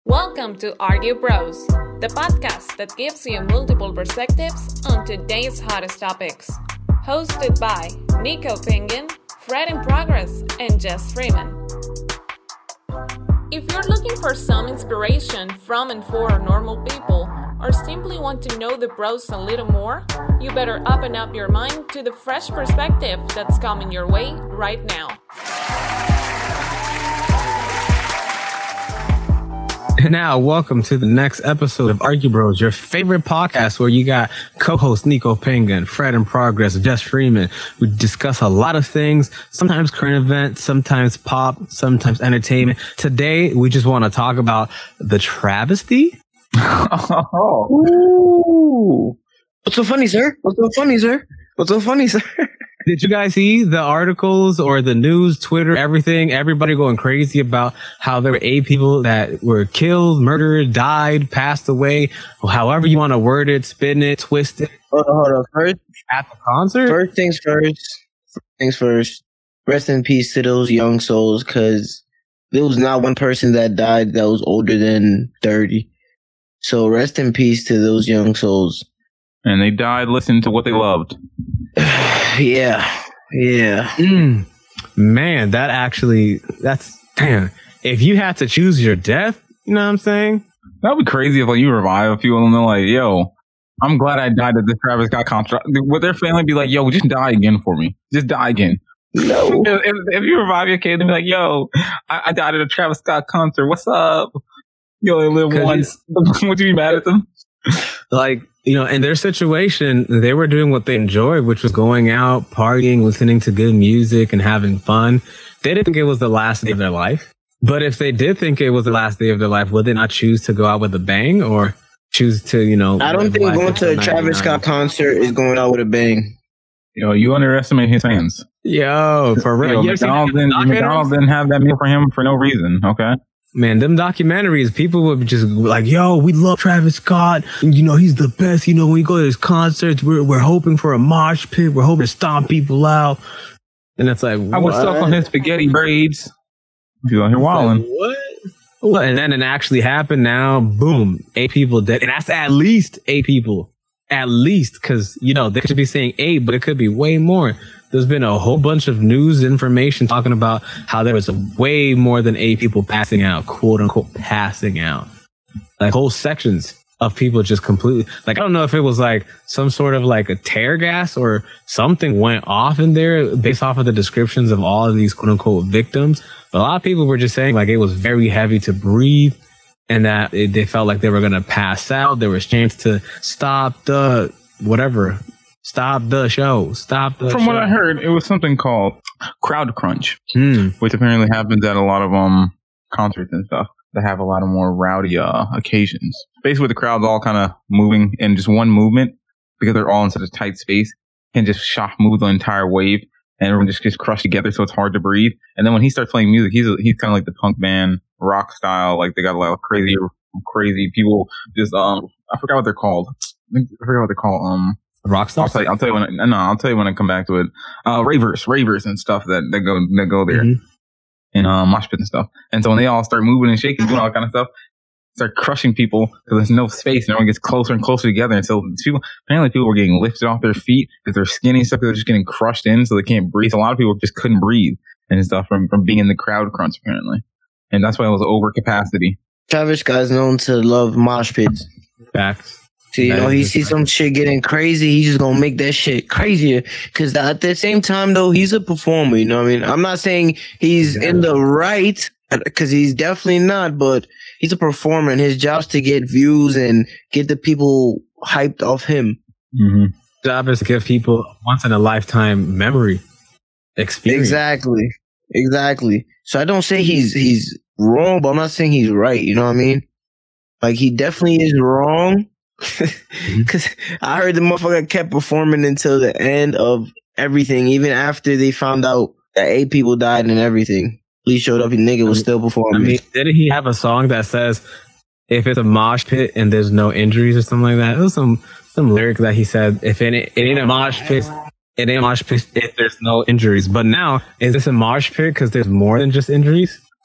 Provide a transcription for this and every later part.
Welcome to Argue Bros, the podcast that gives you multiple perspectives on today's hottest topics. Hosted by Nico Penguin, Fred in Progress, and Jess Freeman. If you're looking for some inspiration from and for normal people, or simply want to know the bros a little more, you better open up your mind to the fresh perspective that's coming your way right now. Now, welcome to the next episode of Argue Bros, your favorite podcast where you got co-host Nico Penguin, Fred in Progress, Jess Freeman. We discuss a lot of things, sometimes current events, sometimes pop, sometimes entertainment. Today, we just want to talk about the travesty. Ooh. What's so funny, sir? What's so funny, sir? What's so funny, sir? Did you guys see the articles or the news, Twitter, everything? Everybody going crazy about how there were 8 people that were killed, murdered, died, passed away, however you want to word it, spin it, twist it. Hold on. First, at the concert? First things first. Rest in peace to those young souls, because there was not one person that died that was older than 30. So rest in peace to those young souls. And they died listening to what they loved. Yeah. Man, that's damn. If you had to choose your death, you know what I'm saying? That would be crazy if you revive people and they're like, yo, I'm glad I died at this Travis Scott concert. Would their family be like, yo, just die again for me? Just die again. No. if you revive your kid, they'd be like, yo, I died at a Travis Scott concert. What's up? You only live once. Would you be mad at them? Like, you know, in their situation, they were doing what they enjoyed, which was going out, partying, listening to good music and having fun. They didn't think it was the last day of their life. But if they did think it was the last day of their life, would they not choose to go out with a bang or choose to, you know... I don't think going to a Travis Scott concert is going out with a bang. Yo, you underestimate his fans. Yo, for real. McDonald's didn't have that meal for him for no reason, okay? Man, them documentaries, people would just like, yo, we love Travis Scott. And, you know, he's the best. You know, when we go to his concerts, we're hoping for a mosh pit. We're hoping to stomp people out. And it's like, I was stuck on his spaghetti braids. You out here wilding. Like, what? And then it actually happened now. Boom. 8 people dead. And that's at least 8 people. At least. Because, you know, they could be saying 8, but it could be way more. There's been a whole bunch of news information talking about how there was way more than 8 people passing out, quote unquote, passing out. Like whole sections of people just completely, like, I don't know if it was like some sort of like a tear gas or something went off in there based off of the descriptions of all of these quote unquote victims. But a lot of people were just saying like it was very heavy to breathe and that they felt like they were going to pass out. There was chance to stop the whatever. Stop the show. From what I heard, it was something called crowd crunch, which apparently happens at a lot of concerts and stuff that have a lot of more rowdy occasions. Basically, the crowd's all kind of moving in just one movement because they're all in such a tight space and just shock move the entire wave, and everyone just gets crushed together, so it's hard to breathe. And then when he starts playing music, he's kind of like the punk band rock style. Like they got a lot of crazy people. Just I forgot what they're called. Rockstars? I'll tell you when I come back to it. Ravers and stuff that go there, and mosh pit and stuff. And so when they all start moving and shaking, doing all that kind of stuff, start crushing people because there's no space, and everyone gets closer and closer together. And so apparently people were getting lifted off their feet because they're skinny and stuff. They're just getting crushed in, so they can't breathe. So a lot of people just couldn't breathe and stuff from being in the crowd crunch apparently, and that's why it was over capacity. Travis Scott is known to love mosh pits. Facts. So, you know, he sees some shit getting crazy, he's just gonna make that shit crazier. Because at the same time, though, he's a performer, you know what I mean? I'm not saying he's in the right, because he's definitely not, but he's a performer, and his job's to get views and get the people hyped off him. Mm-hmm. Job is to give people a once-in-a-lifetime memory experience. Exactly. So I don't say he's wrong, but I'm not saying he's right, you know what I mean? Like, he definitely is wrong. Because I heard the motherfucker kept performing until the end of everything, even after they found out that 8 people died and everything. Police showed up, and nigga was still performing. I mean, didn't he have a song that says, if it's a mosh pit and there's no injuries or something like that? It was some lyric that he said, if it ain't a mosh pit, it ain't a mosh pit if there's no injuries. But now, is this a mosh pit because there's more than just injuries?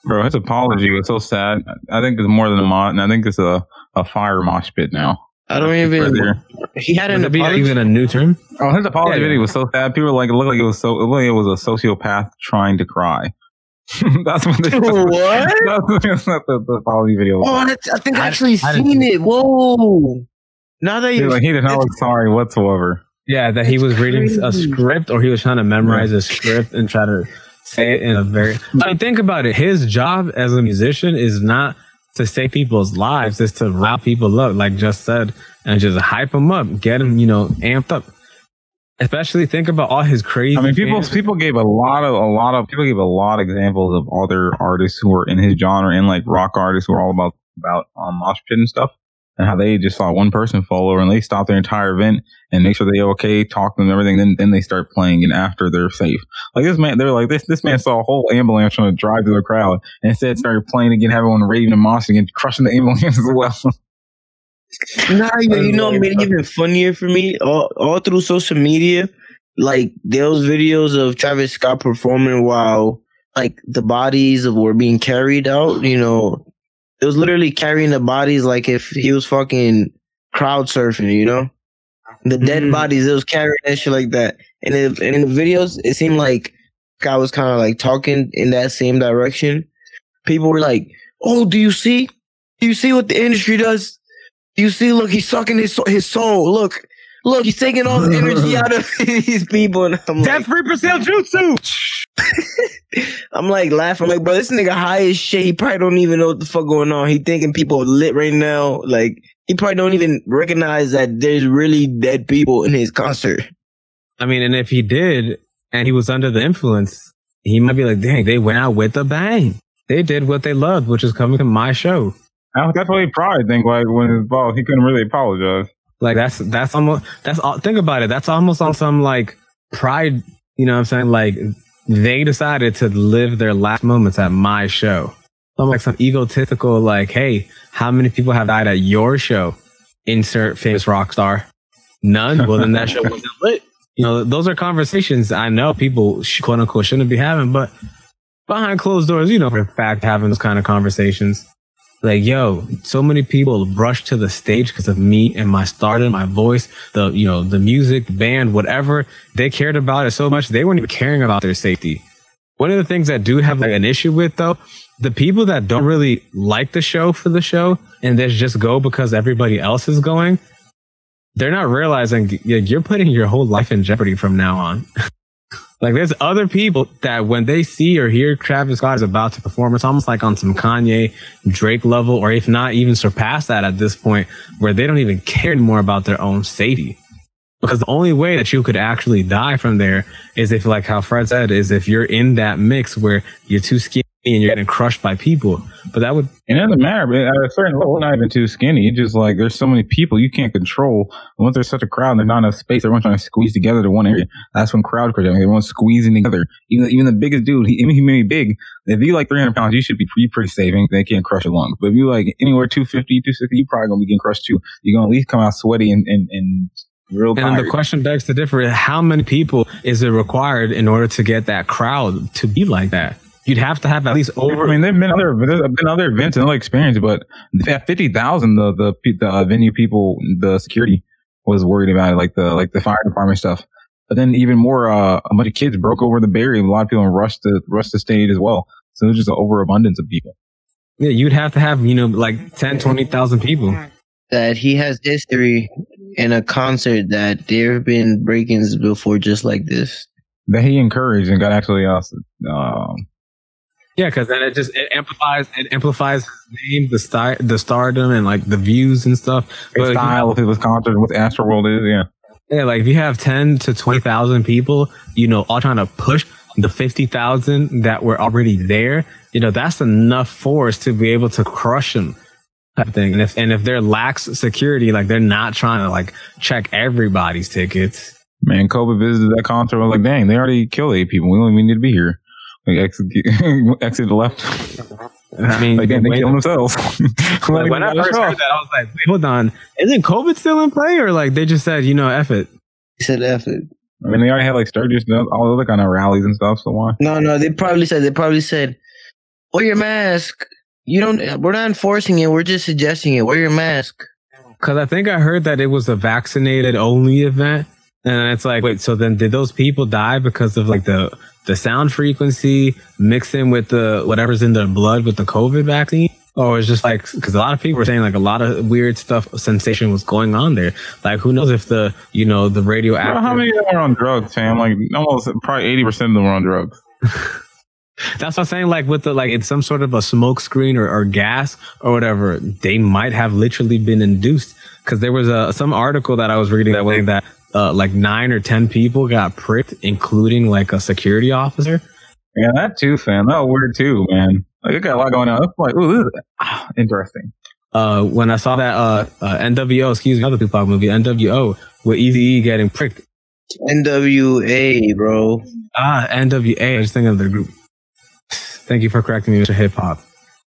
Bro, his apology was so sad. I think it's more than a mod, and I think it's a fire mosh pit now. I don't even. He had an apology. Even a new term. Oh, his apology video was so sad. People were like, it looked like it was a sociopath trying to cry. That's what they. What? That's not the apology video. Oh, I think I actually seen it. Whoa! Now that you're like, he did not look sorry whatsoever. Yeah, that he was reading a script, or he was trying to memorize a script and try to say it in a very. I mean, think about it. His job as a musician is not to save people's lives, is to rile people up, like just said, and just hype them up, get them, amped up. Especially think about all his crazy. I mean, people gave a lot of examples of other artists who were in his genre, and like rock artists who are all about mosh pit and stuff, and how they just saw one person fall over and they stop their entire event and make sure they're okay, talk to them and everything. Then they start playing, and after they're safe. Like this man, they're like this man saw a whole ambulance trying to drive through the crowd, and instead started playing again, have everyone raving and moshing and crushing the ambulance as well. Nah, made it even funnier for me. All through social media, like those videos of Travis Scott performing while like the bodies were being carried out. It was literally carrying the bodies like if he was fucking crowd surfing. The dead bodies, it was carrying that shit like that. And in the videos, it seemed like Scott was kind of like talking in that same direction. People were like, "Oh, do you see? Do you see what the industry does? You see, look, he's sucking his soul. Look, he's taking all the energy out of these people." And I'm like, 3% jutsu. I'm like laughing. I'm like, bro, this nigga high as shit. He probably don't even know what the fuck going on. He thinking people are lit right now. Like, he probably don't even recognize that there's really dead people in his concert. I mean, and if he did, and he was under the influence, he might be like, dang, they went out with a bang. They did what they loved, which is coming to my show. That's what he probably think. Like when his boss, he couldn't really apologize. Like that's almost think about it. That's almost on some like pride. You know what I'm saying? Like they decided to live their last moments at my show. I'm like some egotistical. Like, hey, how many people have died at your show? Insert famous rock star. None. Well, then that show wasn't lit. Those are conversations I know people quote unquote shouldn't be having, but behind closed doors, for a fact, having those kind of conversations. Like, yo, so many people rush to the stage because of me and my stardom, my voice, the music, the band, whatever. They cared about it so much, they weren't even caring about their safety. One of the things that do have like an issue with, though, the people that don't really like the show for the show and they just go because everybody else is going, they're not realizing you're putting your whole life in jeopardy from now on. Like, there's other people that when they see or hear Travis Scott is about to perform, it's almost like on some Kanye, Drake level, or if not even surpass that at this point, where they don't even care anymore about their own safety. Because the only way that you could actually die from there is if, like how Fred said, is if you're in that mix where you're too skinny and you're getting crushed by people. But that would... It doesn't matter, but at a certain level, not even too skinny. It's just like there's so many people you can't control. And once there's such a crowd and there's not enough space, everyone's trying to squeeze together to one area. That's when crowd crush. Everyone's squeezing together. Even the biggest dude, he may be big. If you like 300 pounds, you should be pretty safe. They can't crush your lungs. But if you like anywhere 250, 260, you're probably going to be getting crushed too. You're going to at least come out sweaty and real tired. And then the question begs to differ. How many people is it required in order to get that crowd to be like that? You'd have to have at least over. I mean, there's been other events and other experiences, but at 50,000, the venue people, the security was worried about it, like the fire department stuff. But then even more, a bunch of kids broke over the barrier. A lot of people rushed the stage as well. So it was just an overabundance of people. Yeah, you'd have to have like 10, 20,000 people. That he has history in a concert that there have been break-ins before, just like this. That he encouraged and got actually yeah, because then it amplifies his name, the stardom, and like the views and stuff. The style of his concert, what Astroworld is, yeah. Yeah, like if you have 10 to 20,000 people, all trying to push the 50,000 that were already there, that's enough force to be able to crush them. Type of thing. And if they're lax security, like they're not trying to like check everybody's tickets. Man, Kobe visited that concert. I was like, dang, they already killed 8 people. We don't even need to be here. Like exit the left. I mean, like, they kill themselves. Like, when I first heard that, I was like, wait, hold on. Isn't COVID still in play? Or like they just said, F it? They said F it. I mean, they already had like Sturgis, all other kind of rallies and stuff. So why? No, they probably said Wear your mask. We're not enforcing it. We're just suggesting it. Wear your mask. Because I think I heard that it was a vaccinated only event. And it's like, wait, so then did those people die because of like the sound frequency mixed in with the whatever's in their blood with the COVID vaccine? Or it's just like, because a lot of people were saying like a lot of weird stuff, sensation was going on there. Like, who knows if the radioactive. Well, how many of them are on drugs, fam? Like, almost probably 80% of them are on drugs. That's what I'm saying. Like with it's some sort of a smoke screen or gas or whatever, they might have literally been induced. Because there was some article that I was reading that way that like 9 or 10 people got pricked, including like a security officer. Yeah, that too, fam. That was weird too, man. Like, it got a lot going on. It's like, ooh, this is interesting. When I saw that NWO, another Tupac movie, NWO, with Eazy-E getting pricked. NWA, bro. NWA. I just think of the group. Thank you for correcting me, Mr. Hip Hop.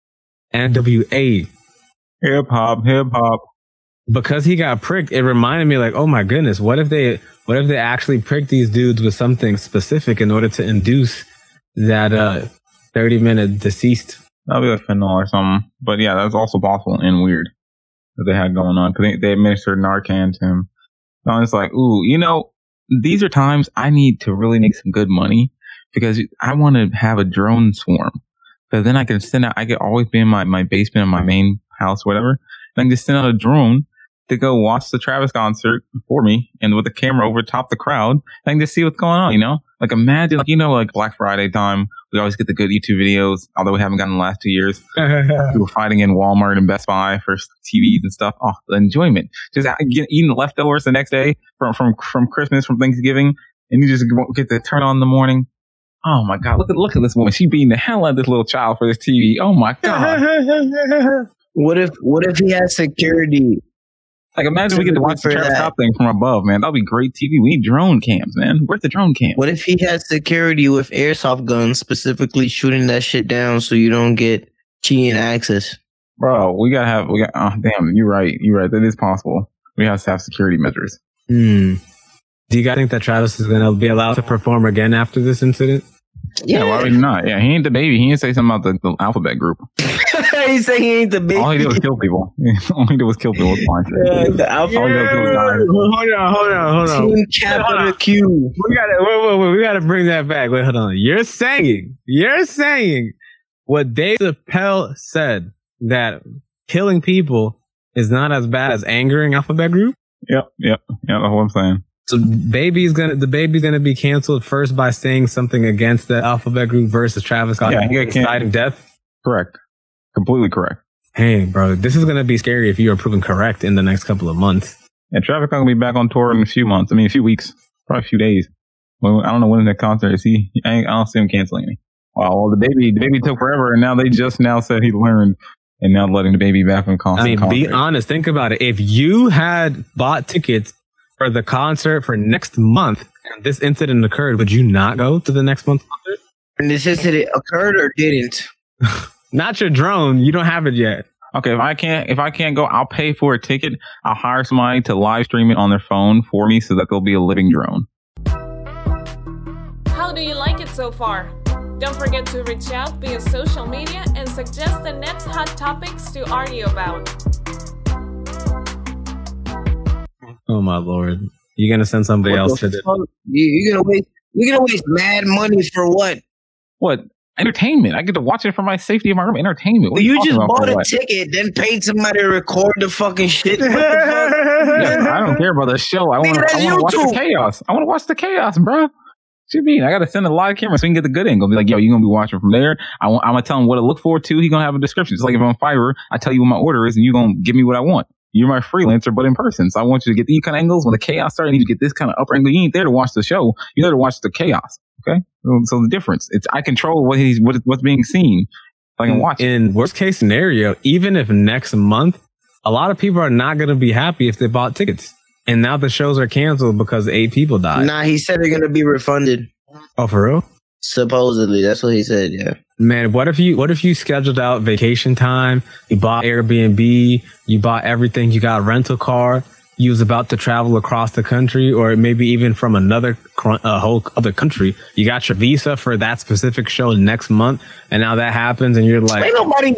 NWA. Hip hop. Because he got pricked, it reminded me like, oh my goodness, what if they actually pricked these dudes with something specific in order to induce that 30-minute deceased? That'll be like fentanyl or something. But yeah, that's also possible and weird that they had going on. Because they administered Narcan to him. So it's like, ooh, these are times I need to really make some good money. Because I want to have a drone swarm. Because then I can send out, I could always be in my basement in my main house, whatever. And I can just send out a drone to go watch the Travis concert for me. And with the camera over top the crowd, I can just see what's going on, Like imagine, like Black Friday time, we always get the good YouTube videos, although we haven't gotten the last 2 years. We were fighting in Walmart and Best Buy for TVs and stuff. Oh, the enjoyment. Just eating the leftovers the next day from Christmas, from Thanksgiving. And you just get to turn on in the morning. Oh my God! Look at this woman. She beating the hell out of this little child for this TV. Oh my God! What if he has security? Like, imagine we get to watch the Travis Scott thing from above, man. That'll be great TV. We need drone cams, man. Where's the drone cam? What if he has security with airsoft guns, specifically shooting that shit down so you don't get cheating access? Bro, damn, you're right. That is possible. We have to have security measures. Do you guys think that Travis is going to be allowed to perform again after this incident? Yeah, why would he not? Yeah, he ain't the baby. He didn't say something about the alphabet group. He said he ain't the baby. All he did was kill people. All he did was kill people. The alphabet. Hold on. Team capital Q. We gotta bring that back. Wait, hold on. You're saying what Dave Chappelle said, that killing people is not as bad as angering alphabet group? Yep. That's what I'm saying. So the baby's gonna be canceled first by saying something against the alphabet group versus Travis Scott inciting death. Correct, completely correct. Hey, bro, this is gonna be scary if you are proven correct in the next couple of months. And Travis Scott gonna be back on tour in a few months. I mean, a few weeks, probably a few days. Well, I don't know when the concert is. I don't see him canceling any. Well, the baby took forever, and now they just said he learned, and now letting the baby back on concert. I mean, be honest. Think about it. If you had bought tickets for the concert for next month and this incident occurred, would you not go to the next month's concert? And this incident occurred or didn't? Not your drone. You don't have it yet. Okay, if I can't go, I'll pay for a ticket. I'll hire somebody to live stream it on their phone for me so that there'll be a living drone. How do you like it so far? Don't forget to reach out via social media and suggest the next hot topics to argue about. Oh my Lord! You're gonna send somebody else to this? You're gonna waste mad money for what? What? Entertainment. I get to watch it from my safety of my room. Entertainment. Well, you just bought a ticket, then paid somebody to record the fucking shit. What the fuck? Yeah, I don't care about the show. I want to watch the chaos. I want to watch the chaos, bro. What you mean? I got to send a live camera so we can get the good angle. Be like, yo, you're going to be watching from there. I'm going to tell him what to look forward to. He's going to have a description. It's like if I'm on Fiverr, I tell you what my order is and you're going to give me what I want. You're my freelancer, but in person. So I want you to get these kind of angles. When the chaos starts, I need you to get this kind of upper angle. You ain't there to watch the show. You're there to watch the chaos. Okay? So the difference, it's I control what's being seen. So I can watch. In worst case scenario, even if next month, a lot of people are not going to be happy if they bought tickets. And now the shows are canceled because 8 people died. Nah, he said they're going to be refunded. Oh, for real? Supposedly, that's what he said. Yeah. Man, what if you scheduled out vacation time? You bought Airbnb, you bought everything, you got a rental car, you was about to travel across the country, or maybe even from another whole other country. You got your visa for that specific show next month, and now that happens, and you're like, ain't nobody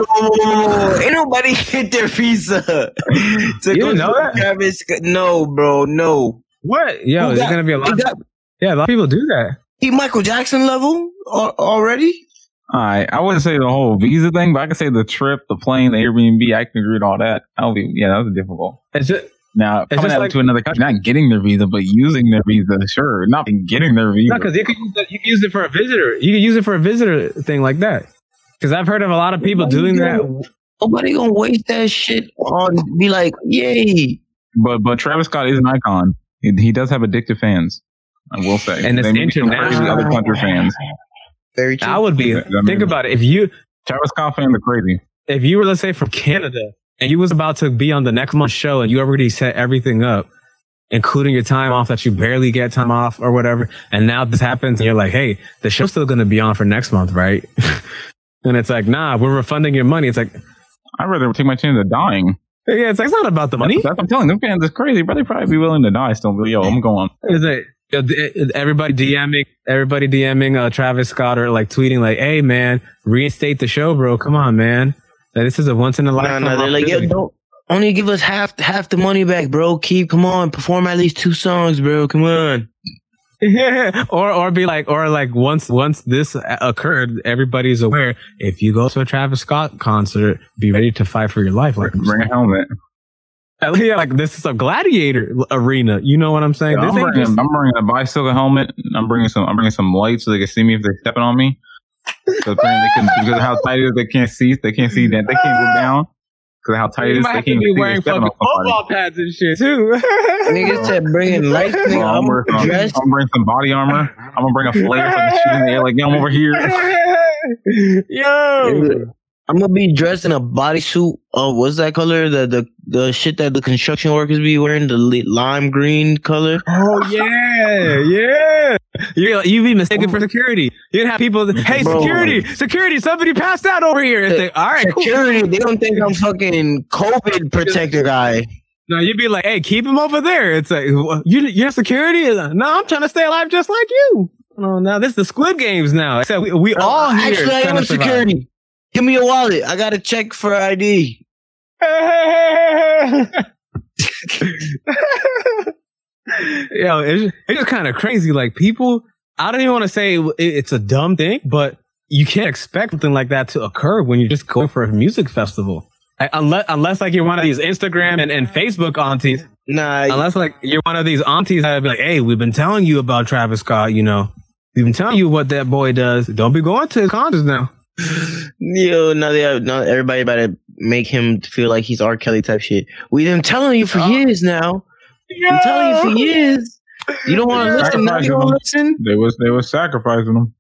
get their visa to you go know that? Travis Scott. No, bro, no. What? Yo, there's gonna be a lot. Yeah, a lot of people do that. He Michael Jackson level already. I wouldn't say the whole visa thing, but I can say the trip, the plane, the Airbnb. I can agree with all that. That was difficult. It's just, now coming out to another country, not getting their visa, but using their visa. Sure, not getting their visa. No, because you can use it for a visitor. You can use it for a visitor thing like that. Because I've heard of a lot of people doing that. Nobody gonna waste that shit on be like, yay. But Travis Scott is an icon. He does have addictive fans, I will say. And it's international. Other country fans. Very true. I would be. Think about it. Travis Scott fans are crazy. If you were, let's say, from Canada, and you was about to be on the next month's show, and you already set everything up, including your time off that you barely get time off or whatever, and now this happens, and you're like, hey, the show's still going to be on for next month, right? And it's like, nah, we're refunding your money. It's like, I'd rather take my chance of dying. Yeah, it's not about the money. That's what I'm telling them. Fans is crazy, but they probably be willing to die still. But yo, I'm going. Is it? Everybody DMing Travis Scott or like tweeting like, "Hey man, reinstate the show, bro. Come on, man. This is a once in a lifetime." No, they're like, "Yo, don't only give us half the money back, bro. Come on, perform at least 2 songs, bro. Come on." Yeah, or be like, or like once this occurred, everybody's aware. If you go to a Travis Scott concert, be ready to fight for your life. Like, bring a helmet. Yeah, like this is a gladiator arena. You know what I'm saying? Yeah, I'm bringing a bicycle helmet. I'm bringing some lights so they can see me if they're stepping on me. So because of how tight it is, they can't see that. They can't go down. Because of how tight it is, they can't be wearing fucking football pads and shit too. Niggas said bringing lights. I'm bringing some body armor. I'm gonna bring a flare so I can shoot in the air like, yo, I'm over here. Yo. I'm gonna be dressed in a bodysuit. Oh, what's that color? The shit that the construction workers be wearing, the lime green color. Oh yeah. You be mistaken for security. You'd have people. Hey, bro. security! Somebody passed out over here. It's like, all right, security. Cool. They don't think I'm fucking COVID protector guy. No, you'd be like, hey, keep him over there. It's like, you're security. No, I'm trying to stay alive just like you. Oh, now this is the Squid Games now. Except we all here. Actually, I am security. Give me your wallet. I got to check for ID. Yo, it's just kind of crazy. Like people, I don't even want to say it's a dumb thing, but you can't expect something like that to occur when you're just going for a music festival. Unless like you're one of these Instagram and Facebook aunties. Nah. Unless like you're one of these aunties that be like, hey, we've been telling you about Travis Scott, you know. We've been telling you what that boy does. Don't be going to his concerts now. Yo, now everybody about to make him feel like he's R. Kelly type shit. We've been telling you for years now. I'm telling you for years. You don't want to listen. Now you don't listen. They was sacrificing them.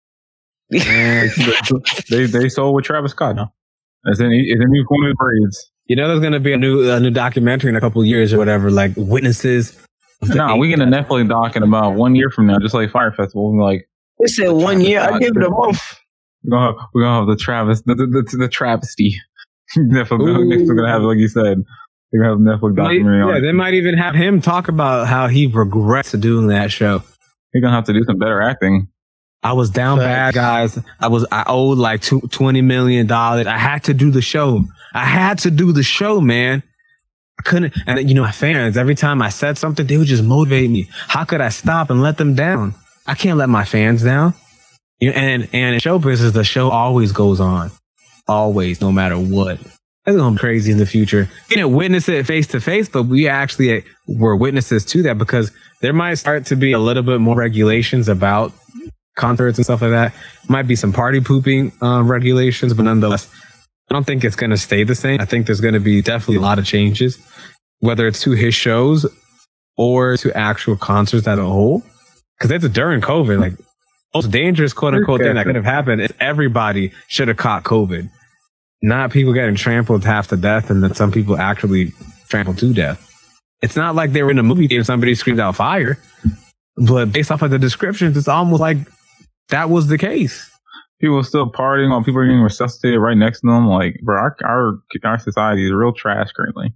they sold with Travis Scott now. It's a new corner braids. You know, there's gonna be a new documentary in a couple of years or whatever, like witnesses. No, we get a Netflix doc in about 1 year from now, just like Fire Festival. We're like, they said 1 year. I give it a month. We're gonna have the travesty. Netflix are gonna have, like you said, they're gonna have a Netflix documentary on. Yeah, they might even have him talk about how he regrets doing that show. He's gonna have to do some better acting. I was down bad, guys. I owed like $20 million. I had to do the show. Man. I couldn't, and you know, my fans, every time I said something, they would just motivate me. How could I stop and let them down? I can't let my fans down. You know, and in show business, the show always goes on. Always, no matter what. That's going to be crazy in the future. You didn't witness it face to face, but we actually were witnesses to that because there might start to be a little bit more regulations about concerts and stuff like that. Might be some party pooping regulations, but nonetheless, I don't think it's going to stay the same. I think there's going to be definitely a lot of changes, whether it's to his shows or to actual concerts as a whole. Because it's during COVID, like most dangerous quote unquote thing that could have happened is everybody should have caught COVID. Not people getting trampled half to death and then some people actually trampled to death. It's not like they were in a movie theater and somebody screamed out fire. But based off of the descriptions, it's almost like that was the case. People are still partying while people are getting resuscitated right next to them. Like, bro, our society is real trash currently.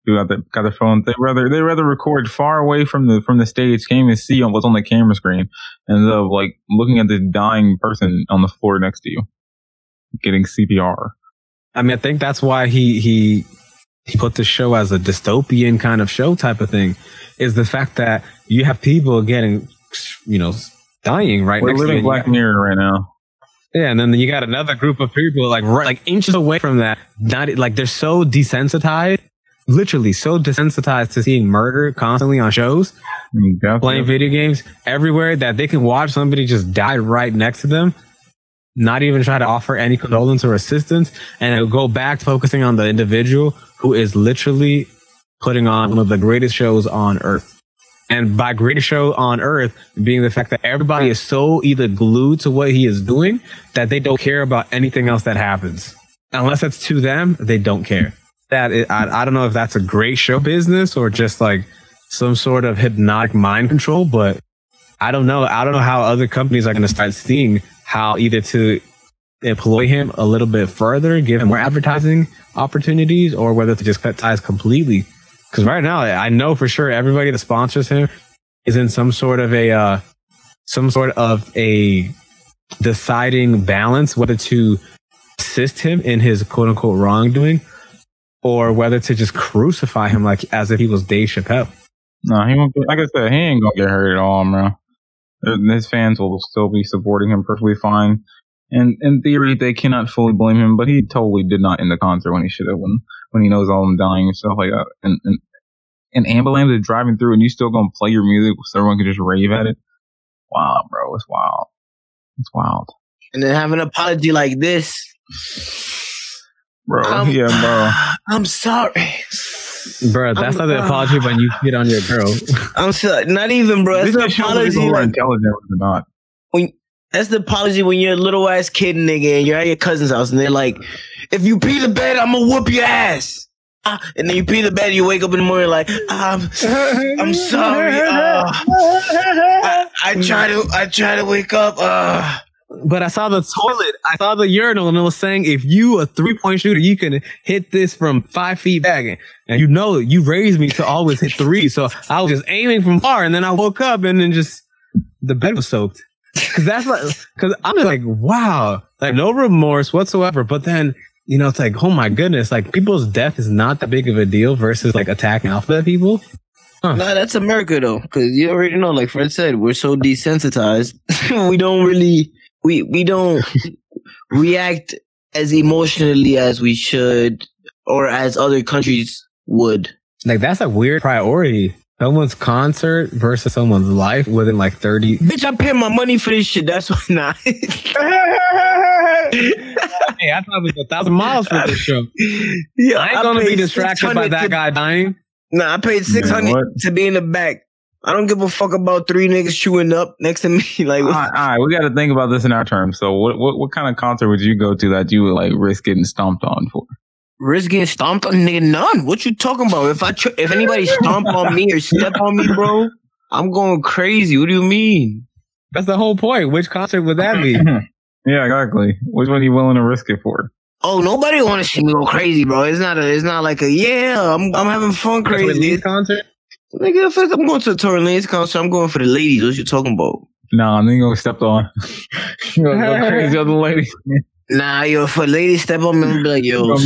People got their phone. They rather record far away from the stage, can't even see what's on the camera screen, and of like looking at the dying person on the floor next to you, getting CPR. I mean, I think that's why he put the show as a dystopian kind of show type of thing, is the fact that you have people getting, dying right We're next to you. We're living Black Mirror right now. Yeah, and then you got another group of people like inches away from that. Not like they're so desensitized, literally so desensitized to seeing murder constantly on shows, playing video games everywhere, that they can watch somebody just die right next to them, not even try to offer any condolence or assistance, and it'll go back focusing on the individual who is literally putting on one of the greatest shows on earth. And by greatest show on earth being the fact that everybody is so either glued to what he is doing that they don't care about anything else that happens. Unless it's to them, they don't care. I don't know if that's a great show business or just like some sort of hypnotic mind control, but I don't know. I don't know how other companies are going to start seeing how either to employ him a little bit further, give him more advertising opportunities, or whether to just cut ties completely. Because right now, I know for sure everybody that sponsors him is in some sort of a deciding balance, whether to assist him in his quote unquote wrongdoing, or whether to just crucify him like as if he was Dave Chappelle. No, he won't. Like I said, he ain't gonna get hurt at all, bro. His fans will still be supporting him perfectly fine. And in theory, they cannot fully blame him, but he totally did not end the concert when he should have, when he knows all of them dying and stuff like that. And ambulance is driving through and you still gonna play your music so everyone can just rave at it? Wow, bro. It's wild. It's wild. And then have an apology like this. Bro, bro. I'm sorry. Bro, that's not the apology when you hit on your girl. I'm sorry. Not even, bro. That's the apology. More intelligent or not. That's the apology when you're a little ass kid, nigga, and you're at your cousin's house, and they're like, "If you pee the bed, I'm gonna whoop your ass." And then you pee the bed, and you wake up in the morning like, "I'm sorry. I try to wake up. But I saw the toilet. I saw the urinal, and it was saying, if you a 3-point shooter, you can hit this from 5 feet back. And you raised me to always hit 3. So I was just aiming from far, and then I woke up, and then just the bed was soaked. Because I'm just like, wow, like no remorse whatsoever. But then, it's like, oh my goodness, like people's death is not that big of a deal versus like attacking alphabet people. Huh. Nah, that's America though, because you already know, like Fred said, we're so desensitized. we don't really, we don't react as emotionally as we should, or as other countries would. Like that's a weird priority. Someone's concert versus someone's life within like 30. Bitch, I pay my money for this shit. That's why not. Hey, I thought it was 1,000 miles for this show. Yeah, I ain't gonna be distracted by that guy dying. Nah, I paid $600 to be in the back. I don't give a fuck about 3 niggas chewing up next to me. Like, all right, we got to think about this in our terms. So, what kind of concert would you go to that you would like risk getting stomped on for? Risk getting stomped on, nigga? None. What you talking about? If anybody stomp on me or step on me, bro, I'm going crazy. What do you mean? That's the whole point. Which concert would that be? Yeah, exactly. Which one are you willing to risk it for? Oh, nobody want to see me go crazy, bro. It's not like I'm having fun crazy. Tory Lanez concert? Nigga, if I'm going to a Tory Lanez concert, I'm going for the ladies. What you talking about? Nah, I'm gonna step on. You gonna go crazy on the ladies. Nah, yo, if a lady step on me, I'm gonna be like, yo,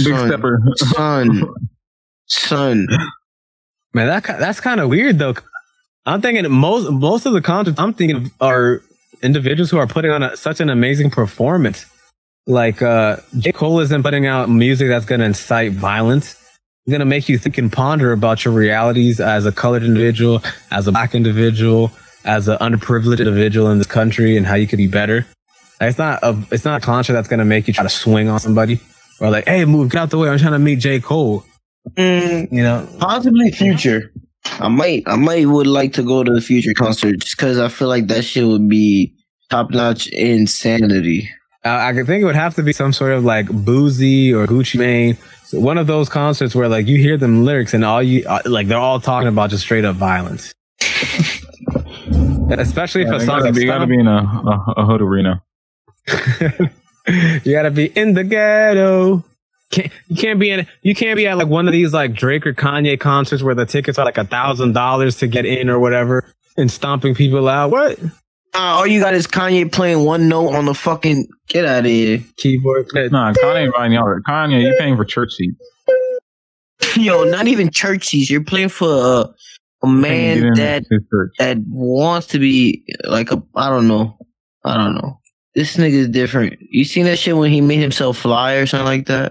son. Man, that's kind of weird though. I'm thinking most of the concerts I'm thinking are individuals who are putting on such an amazing performance. Like J. Cole isn't putting out music that's gonna incite violence. It's gonna make you think and ponder about your realities as a colored individual, as a black individual, as an underprivileged individual in this country, and how you could be better. It's not a concert that's gonna make you try to swing on somebody or like, hey, move, get out the way. I'm trying to meet J. Cole. Possibly Future. I might would like to go to the Future concert just because I feel like that shit would be top notch insanity. I could think it would have to be some sort of like Boozy or Gucci Mane. So one of those concerts where like you hear them lyrics and they're all talking about just straight up violence. Especially if a song is, you gotta be in a hood arena. You gotta be in the ghetto. You can't be at like one of these like Drake or Kanye concerts where the tickets are like $1,000 to get in or whatever and stomping people out. What? All you got is Kanye playing one note on the fucking get out of here keyboard. Nah, Kanye buying y'all. Kanye, you paying for church seats. Yo, not even church seats. You're playing for a man that wants to be like I don't know. This nigga is different. You seen that shit when he made himself fly or something like that?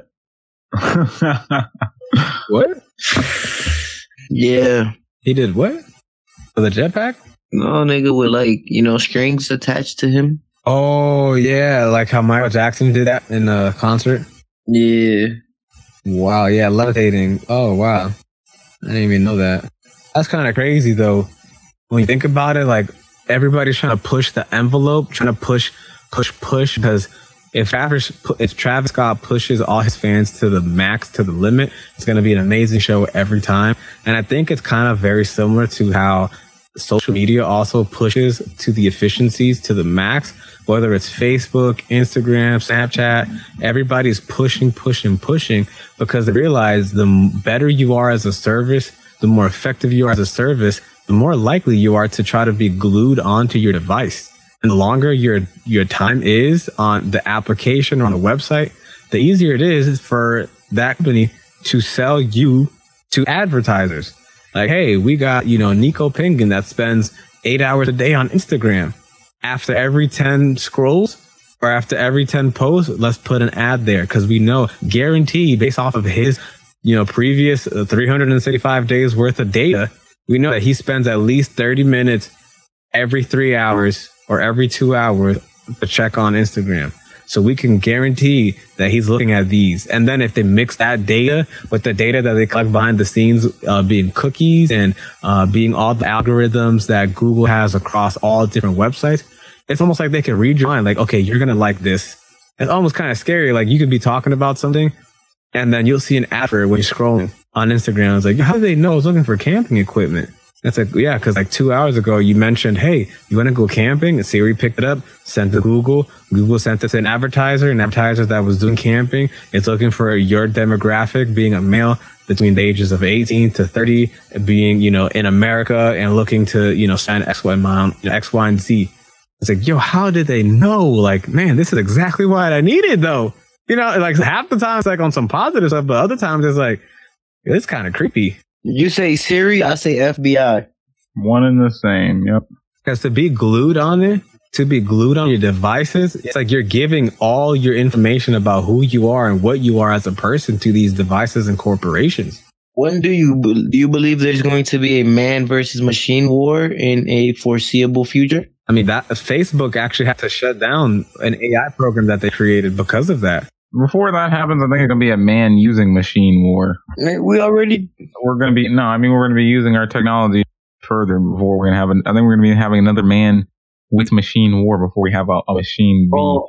What? Yeah. He did what? For the jetpack? No, nigga, with like, strings attached to him. Oh, yeah. Like how Michael Jackson did that in a concert? Yeah. Wow, yeah, levitating. Oh, wow. I didn't even know that. That's kind of crazy, though. When you think about it, like, everybody's trying to push the envelope, trying to push, because if Travis Scott pushes all his fans to the max, to the limit, it's going to be an amazing show every time. And I think it's kind of very similar to how social media also pushes to the efficiencies to the max, whether it's Facebook, Instagram, Snapchat. Everybody's pushing because they realize the better you are as a service, the more effective you are as a service, the more likely you are to try to be glued onto your device. And the longer your time is on the application or on the website, the easier it is for that company to sell you to advertisers. Like, hey, we got, Nico Penguin that spends 8 hours a day on Instagram. After every 10 scrolls or after every 10 posts, let's put an ad there because we know, guaranteed, based off of his, previous 365 days worth of data, we know that he spends at least 30 minutes every 3 hours or every 2 hours to check on Instagram. So we can guarantee that he's looking at these. And then if they mix that data with the data that they collect behind the scenes, being cookies and being all the algorithms that Google has across all different websites, it's almost like they can read your mind. Like, okay, you're going to like this. It's almost kind of scary. Like you could be talking about something and then you'll see an ad for it when you're scrolling on Instagram. It's like, how do they know I was looking for camping equipment? It's like, yeah, because like 2 hours ago, you mentioned, hey, you want to go camping? And Siri picked it up, sent it to Google. Google sent it to an advertiser that was doing camping. It's looking for your demographic, being a male between the ages of 18 to 30, being, in America and looking to, spend X, Y, and Z. It's like, yo, how did they know? Like, man, this is exactly what I needed, though. Like half the time it's like on some positive stuff, but other times it's like, it's kind of creepy. You say Siri, I say FBI. One and the same, yep. Because to be glued on it, to be glued on your devices, it's like you're giving all your information about who you are and what you are as a person to these devices and corporations. When do you believe there's going to be a man versus machine war in a foreseeable future? I mean, that Facebook actually had to shut down an AI program that they created because of that. Before that happens, I think it's going to be a man using machine war. We're going to be using our technology further before we're going to have I think we're going to be having another man with machine war before we have a machine be.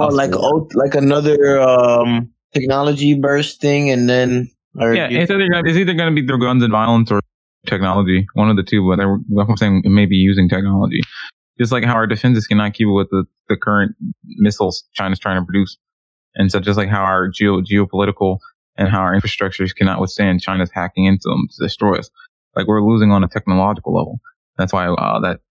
Like another technology burst thing and then. It's either going to be through guns and violence or technology. One of the two, but I'm saying it may be using technology. Just like how our defenses cannot keep up with the current missiles China's trying to produce. And so just like how our geopolitical and how our infrastructures cannot withstand China's hacking into them to destroy us. Like we're losing on a technological level. That's why one of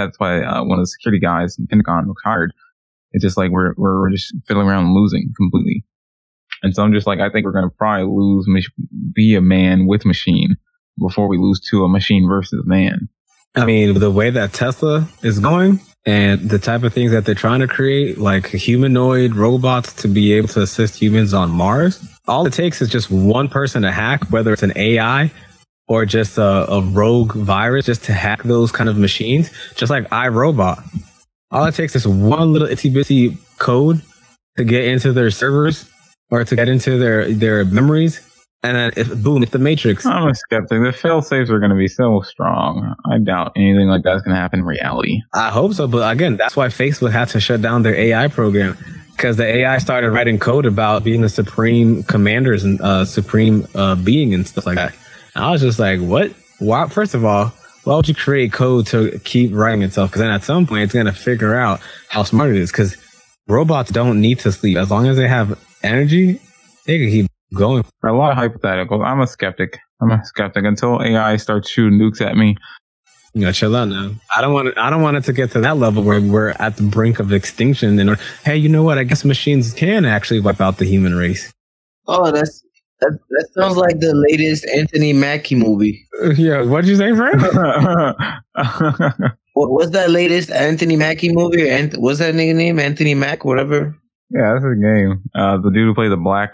the security guys in Pentagon was hired. It's just like we're just fiddling around and losing completely. And so I'm just like, I think we're going to probably be a man with machine before we lose to a machine versus man. I mean, the way that Tesla is going and the type of things that they're trying to create, like humanoid robots to be able to assist humans on Mars, all it takes is just one person to hack, whether it's an AI or just a rogue virus, just to hack those kind of machines, just like iRobot. All it takes is one little itsy bitsy code to get into their servers or to get into their memories. And then, if the Matrix. I'm a skeptic. The fail-safes are going to be so strong. I doubt anything like that's going to happen in reality. I hope so. But again, that's why Facebook had to shut down their AI program. Because the AI started writing code about being the supreme commanders and supreme being and stuff like that. And I was just like, what? Why? First of all, why would you create code to keep writing itself? Because then at some point, it's going to figure out how smart it is. Because robots don't need to sleep. As long as they have energy, they can keep going. A lot of hypotheticals. I'm a skeptic until AI starts shooting nukes at me. You know, chill out now. I don't want it to get to that level where we're at the brink of extinction. And hey, you know what? I guess machines can actually wipe out the human race. Oh, that sounds like the latest Anthony Mackie movie. Yeah, what'd you say, Fred? What's that latest Anthony Mackie movie? What's that nigga name? Anthony Mack, whatever. Yeah, that's a game. The dude who played the black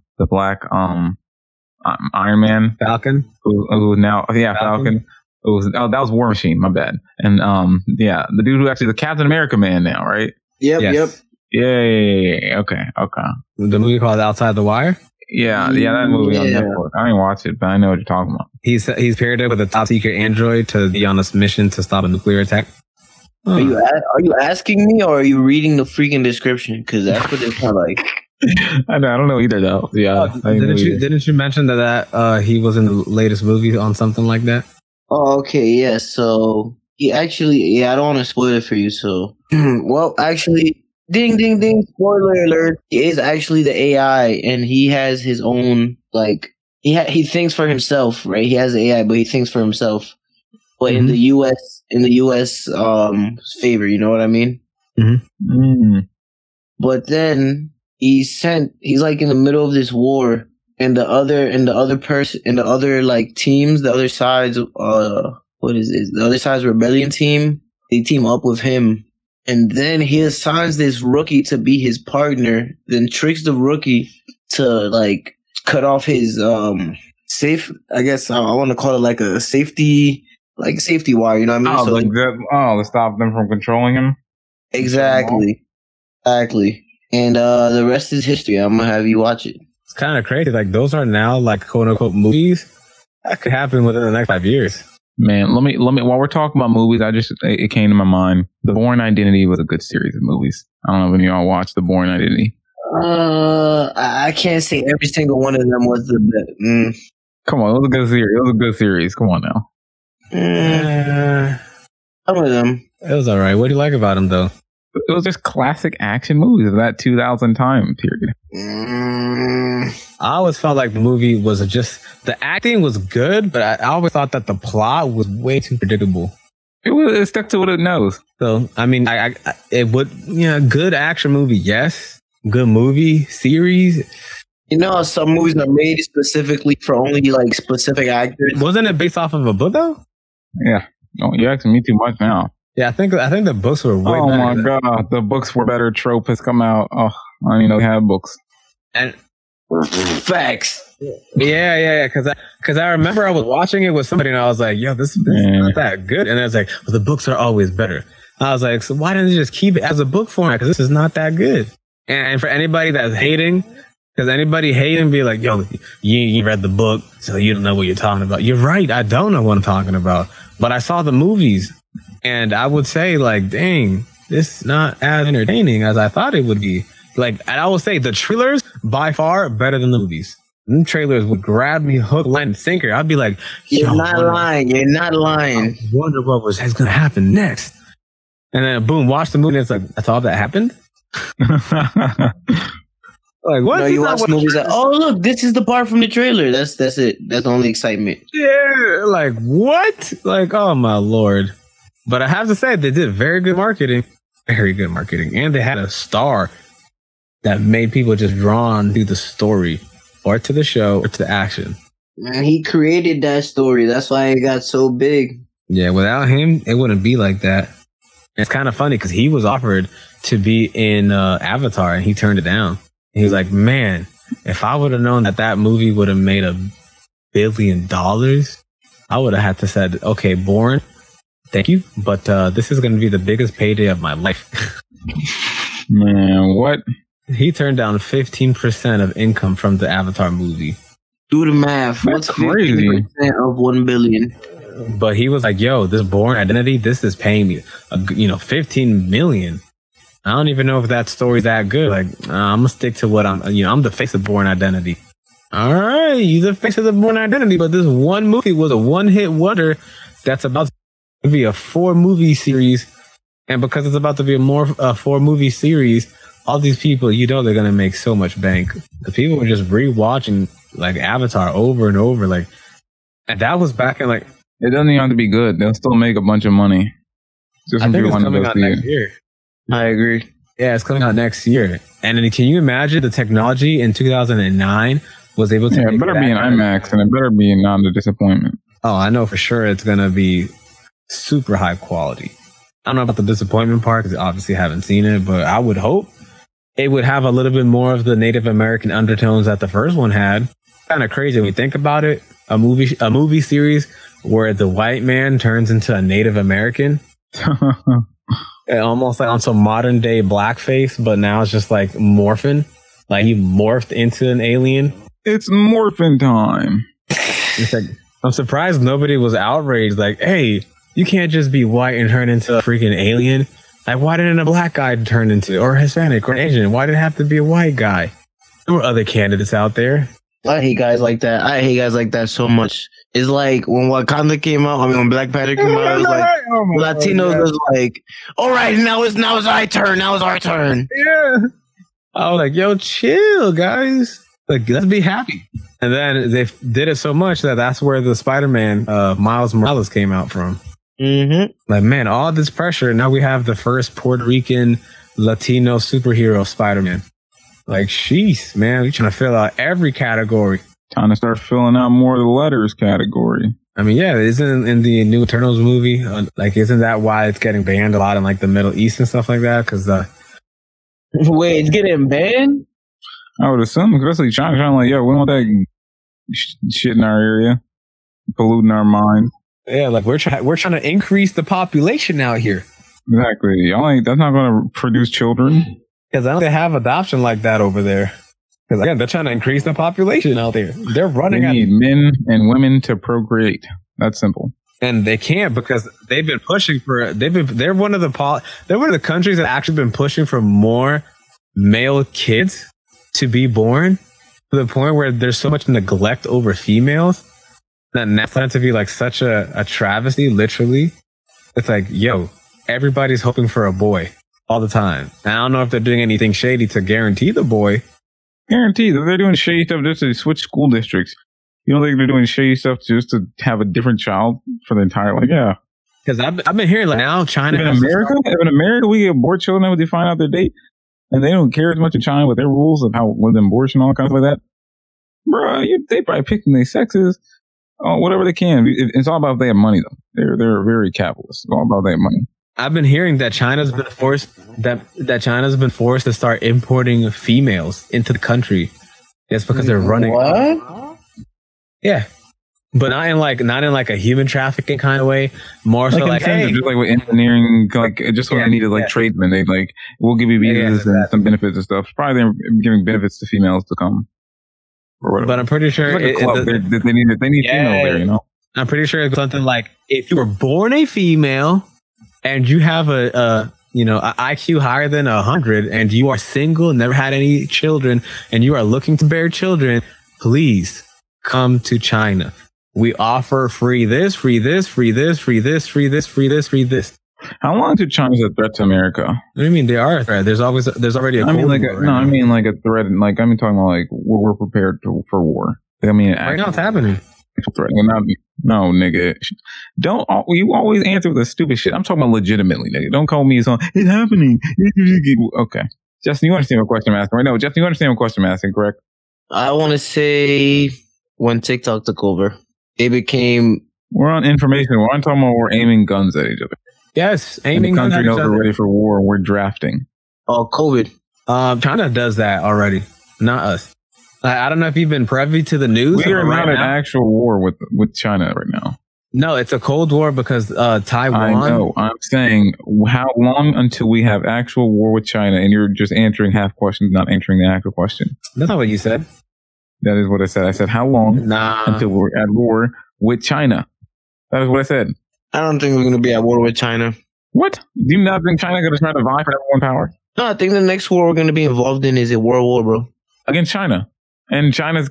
Iron Man, Falcon, who now Falcon. That was War Machine. My bad. And the dude who actually the Captain America man now, right? Yep. Yeah. Okay. The movie called Outside the Wire. Yeah, that movie on Netflix. I didn't watch it, but I know what you're talking about. He's paired up with a top secret android to be on this mission to stop a nuclear attack. Are you asking me or are you reading the freaking description? Because that's what it sounds like. I don't know either though. Yeah. Didn't you mention that he was in the latest movie on something like that? Oh, okay, yeah. So he actually, I don't want to spoil it for you. So, well, actually. Ding, ding, ding. Spoiler alert. He is actually the AI and he has his own, like, he thinks for himself, right? He has AI, but he thinks for himself. But in the US favor, you know what I mean? Mm-hmm. Mm. But then he's like in the middle of this war and the other like teams, the other side's, what is this? The other side's rebellion team, they team up with him. And then he assigns this rookie to be his partner, then tricks the rookie to like cut off his safe. I guess I want to call it like a safety wire. You know what I mean? To stop them from controlling him. Exactly. And the rest is history. I'm gonna have you watch it. It's kind of crazy. Like those are now like quote unquote movies that could happen within the next 5 years. Man, let me. While we're talking about movies, it came to my mind. The Bourne Identity was a good series of movies. I don't know if any of y'all watched The Bourne Identity. I can't say every single one of them was the best. Come on, it was a good series. Come on now. Some of them. It was all right. What do you like about them though? It was just classic action movies of that 2000 time period. I always felt like the movie was just the acting was good, but I always thought that the plot was way too predictable. It stuck to what it knows. So I mean, it would good action movie, yes. Good movie series. You know, some movies are made specifically for only like specific actors. Wasn't it based off of a book though? Yeah. Oh, you're asking me too much now. Yeah, I think the books were way better. Oh my god, the books were better. Trope has come out. Oh, I didn't know they had books. And facts. Yeah. Because I remember I was watching it with somebody and I was like, yo, this is not that good. And I was like, well, the books are always better. I was like, so why didn't you just keep it as a book format? Because this is not that good. And for anybody that's hating, because anybody hating be like, yo, you read the book, so you don't know what you're talking about. You're right. I don't know what I'm talking about. But I saw the movies. And I would say, like, dang, this is not as entertaining as I thought it would be. Like, and I will say the trailers, by far, better than the movies. Them trailers would grab me hook, line, and sinker. I'd be like, You're not lying. I wonder what was going to happen next. And then, boom, watch the movie, and it's like, that's all that happened? Like, what? No, you watch movies like, oh, look, this is the part from the trailer. That's it. That's the only excitement. Yeah, like, what? Like, oh, my Lord. But I have to say, they did very good marketing. Very good marketing. And they had a star that made people just drawn to the story or to the show or to the action. Man, he created that story. That's why it got so big. Yeah, without him, it wouldn't be like that. It's kind of funny because he was offered to be in Avatar and he turned it down. He was like, man, if I would have known that movie would have made $1 billion, I would have had to said, okay, Bourne, thank you, but this is going to be the biggest payday of my life. Man, what? He turned down 15% of income from the Avatar movie. Do the math. That's crazy. 15% of $1 billion? But he was like, yo, this Bourne Identity, this is paying me, $15 million. I don't even know if that story's that good. Like, I'm going to stick to what I'm the face of Bourne Identity. All right, you're the face of the Bourne Identity, but this one movie was a one-hit wonder that's about to be a 4-movie series. And because it's about to be a 4-movie series, all these people, you know, they're gonna make so much bank. The people were just rewatching like Avatar over and over, like, and that was back in like. It doesn't even have to be good. They'll still make a bunch of money. Just I think it's coming out next year. I agree. Yeah, it's coming out next year. And then can you imagine the technology in 2009 was able to? Yeah, it better be in IMAX, and it better be not a disappointment. Oh, I know for sure it's gonna be super high quality. I don't know about the disappointment part because I obviously haven't seen it, but I would hope it would have a little bit more of the Native American undertones that the first one had. Kind of crazy when you think about it. A movie series where the white man turns into a Native American. Almost like on some modern day blackface, but now it's just like morphing. Like he morphed into an alien. It's morphin' time. It's like, I'm surprised nobody was outraged. Like, hey, you can't just be white and turn into a freaking alien. Like, why didn't a black guy turn into, or Hispanic or Asian? Why did it have to be a white guy? There were other candidates out there. I hate guys like that. I hate guys like that so much. It's like when Wakanda came out. I mean, when Black Panther came out, it was like Latinos was like, "All right, now it's our turn. Now it's our turn." Yeah. I was like, "Yo, chill, guys. Like, let's be happy." And then they did it so much that that's where the Spider-Man Miles Morales came out from. Mm-hmm. Like, man, all this pressure. Now we have the first Puerto Rican Latino superhero Spider-Man. Like, sheesh, man, we're trying to fill out every category. Trying to start filling out more of the letters category. I mean, yeah, isn't in the new Eternals movie, like, isn't that why it's getting banned a lot in, like, the Middle East and stuff like that? Because wait, it's getting banned? I would assume, especially China, like, yo, we don't want that shit in our area, polluting our mind. Yeah, like, we're trying to increase the population out here. Exactly. That's not going to produce children. Because I don't think they have adoption like that over there. Because again, they're trying to increase the population out there. They're running out. They need men and women to procreate. That's simple. And they can't because they've been pushing for. They're one of the countries that actually been pushing for more male kids to be born, to the point where there's so much neglect over females that that's starting to be like such a travesty. Literally, it's like, yo, everybody's hoping for a boy all the time. And I don't know if they're doing anything shady to guarantee the boy. Guaranteed. If they're doing shady stuff just to switch school districts, you don't think they're doing shady stuff just to have a different child for the entire, like, yeah. Because I've been hearing like now China. In America, we get abort children when they find out their date, and they don't care as much in China with their rules of how with abortion and all kinds of like that. Bro, they probably picking their sexes, whatever they can. It's all about if they have money though. They're very capitalist. It's all about they have money. I've been hearing that China's been forced to start importing females into the country just because they're running. What? Yeah, but not in like a human trafficking kind of way. More so like, hey, just like with engineering, like just when they needed like tradesmen, they like we'll give you visas and some benefits and stuff. Probably they're giving benefits to females to come. But I'm pretty sure they need females there. You know, I'm pretty sure it's something like if you were born a female. And you have a IQ higher than 100, and you are single, never had any children, and you are looking to bear children, please come to China. We offer free this, free this, free this, free this, free this, free this, free this. How long is China's a threat to America? What do you mean they are a threat? There's already a I mean like a threat. Like I'm talking about like we're prepared for war. Like, I mean, right now it's happening. No, nigga. Don't you always answer with the stupid shit. I'm talking about legitimately, nigga. Don't call me something. It's happening. Okay. Justin, you understand what question I'm asking right now? Justin, you understand what question I'm asking, correct? I want to say when TikTok took over, it became... We're on information. We're on talking about we're aiming guns at each other. Yes, aiming guns at each other. The country knows we're ready for war and we're drafting. Oh, COVID. China does that already. Not us. I don't know if you've been privy to the news. We are not in actual war with China right now. No, it's a Cold War because Taiwan. I know. I'm saying how long until we have actual war with China, and you're just answering half questions, not answering the actual question. That's not what you said. That is what I said. I said how long until we're at war with China. That is what I said. I don't think we're going to be at war with China. What? Do you not think China's going to try to vie for number one power? No, I think the next war we're going to be involved in is a world war, bro. Against China. And China's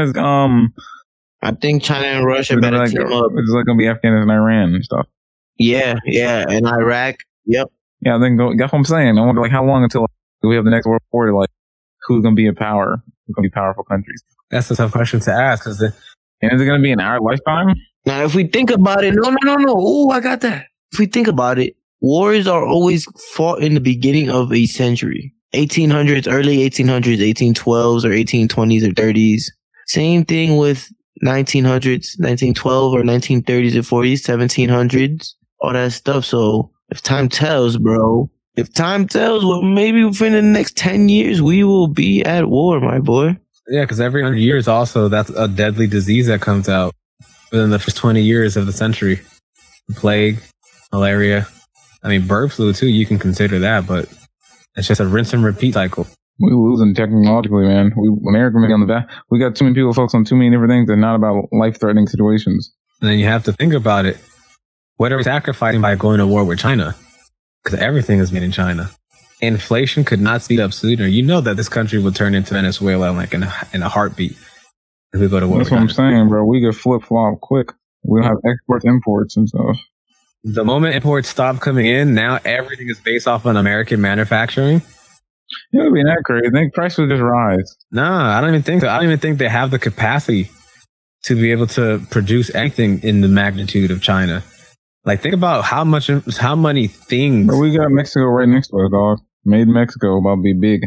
I think China and Russia better team up. It's like gonna be Afghanistan and Iran and stuff. Yeah, and Iraq. Yep. Yeah, then that's what I'm saying. I wonder like how long until Do we have the next world war? Like, who's going to be in power? Who's going to be powerful countries? That's a tough question to ask. And is it going to be in our lifetime? Now, if we think about it, no. Oh, I got that. If we think about it, wars are always fought in the beginning of a century. 1800s, early 1800s, 1812s or 1820s or 30s. Same thing with 1900s, 1912 or 1930s and 40s, 1700s, all that stuff. So if time tells, well, maybe within the next 10 years, we will be at war, my boy. Yeah, because every 100 years also, that's a deadly disease that comes out within the first 20 years of the century. Plague, malaria. I mean, bird flu too, you can consider that, but it's just a rinse and repeat cycle. We're losing technologically, man. America may be on the back. We got too many people focused on too many different things and not about life-threatening situations. And then you have to think about it. What are we sacrificing by going to war with China? Because everything is made in China. Inflation could not speed up sooner. You know that this country would turn into Venezuela like in a heartbeat if we go to war. That's what I'm saying, bro. We could flip-flop quick. We don't have exports, imports, and stuff. The moment imports stop coming in, now everything is based off on American manufacturing. It would be that crazy. I think price would just rise. Nah, I don't even think so. I don't even think they have the capacity to be able to produce anything in the magnitude of China. Like, think about how many things. But we got Mexico right next to us, dog. Made in Mexico, about to be big.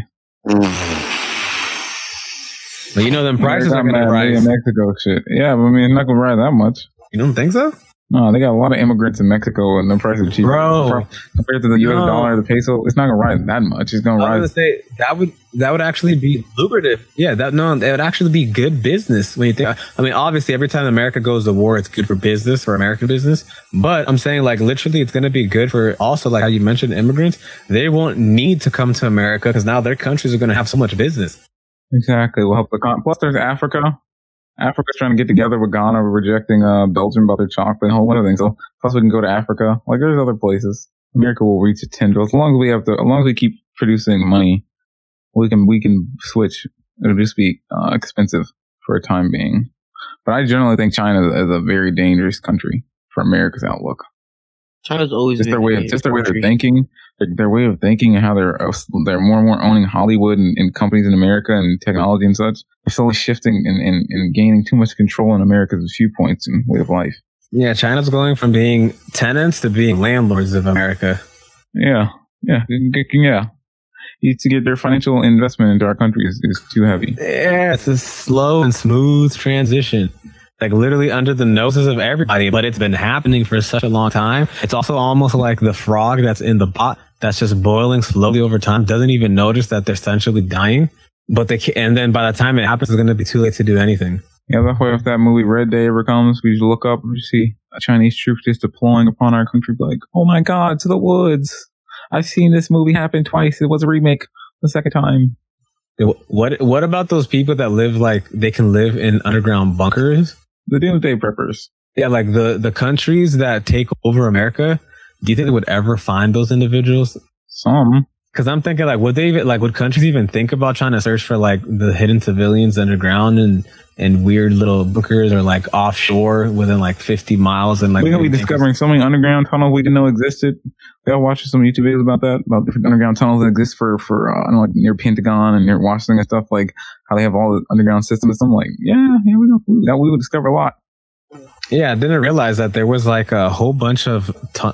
But you know, them prices are going to rise. Made in Mexico shit. Yeah, but I mean, it's not going to rise that much. You don't think so? No, they got a lot of immigrants in Mexico, and the price is cheap. Bro, compared to the U.S. dollar, the peso, it's not going to rise that much. It's going to rise. I was going to say that would actually be lucrative. Yeah, it would actually be good business when you think. I mean, obviously, every time America goes to war, it's good for business, for American business. But I'm saying, like, literally, it's going to be good for also, like how you mentioned, immigrants. They won't need to come to America because now their countries are going to have so much business. Exactly. We'll help plus, there's Africa. Africa's trying to get together with Ghana. We're rejecting Belgium about their chocolate and a whole other thing. So plus we can go to Africa. Like, there's other places. America will reach a 10. As long as we keep producing money, we can switch. It'll just be expensive for a time being. But I generally think China is a very dangerous country for America's outlook. China's always just their way of thinking, their way of thinking, and how they're more and more owning Hollywood and companies in America and technology and such. They're slowly shifting and gaining too much control in America's viewpoints and way of life. Yeah, China's going from being tenants to being landlords of America. Yeah. To get their financial investment into our country is too heavy. Yeah, it's a slow and smooth transition. Like, literally under the noses of everybody, but it's been happening for such a long time. It's also almost like the frog that's in the pot that's just boiling slowly over time, doesn't even notice that they're essentially dying. And then by the time it happens, it's going to be too late to do anything. Yeah, that's why if that movie Red Day ever comes, we just look up and we see Chinese troops just deploying upon our country, like, oh my God, to the woods. I've seen this movie happen twice. It was a remake the second time. What about those people that live, like, they can live in underground bunkers? The Doomsday Preppers. Yeah, like the countries that take over America, do you think they would ever find those individuals? Some. Because I'm thinking, like, would countries even think about trying to search for, like, the hidden civilians underground and weird little bunkers or, like, offshore within, like, 50 miles? And, like, we're going to be discovering so many underground tunnels we didn't know existed. We all watched some YouTube videos about different underground tunnels that exist for like, near Pentagon and near Washington and stuff, like, how they have all the underground systems. I'm like, yeah, we would discover a lot. Yeah, I didn't realize that there was, like, a whole bunch of,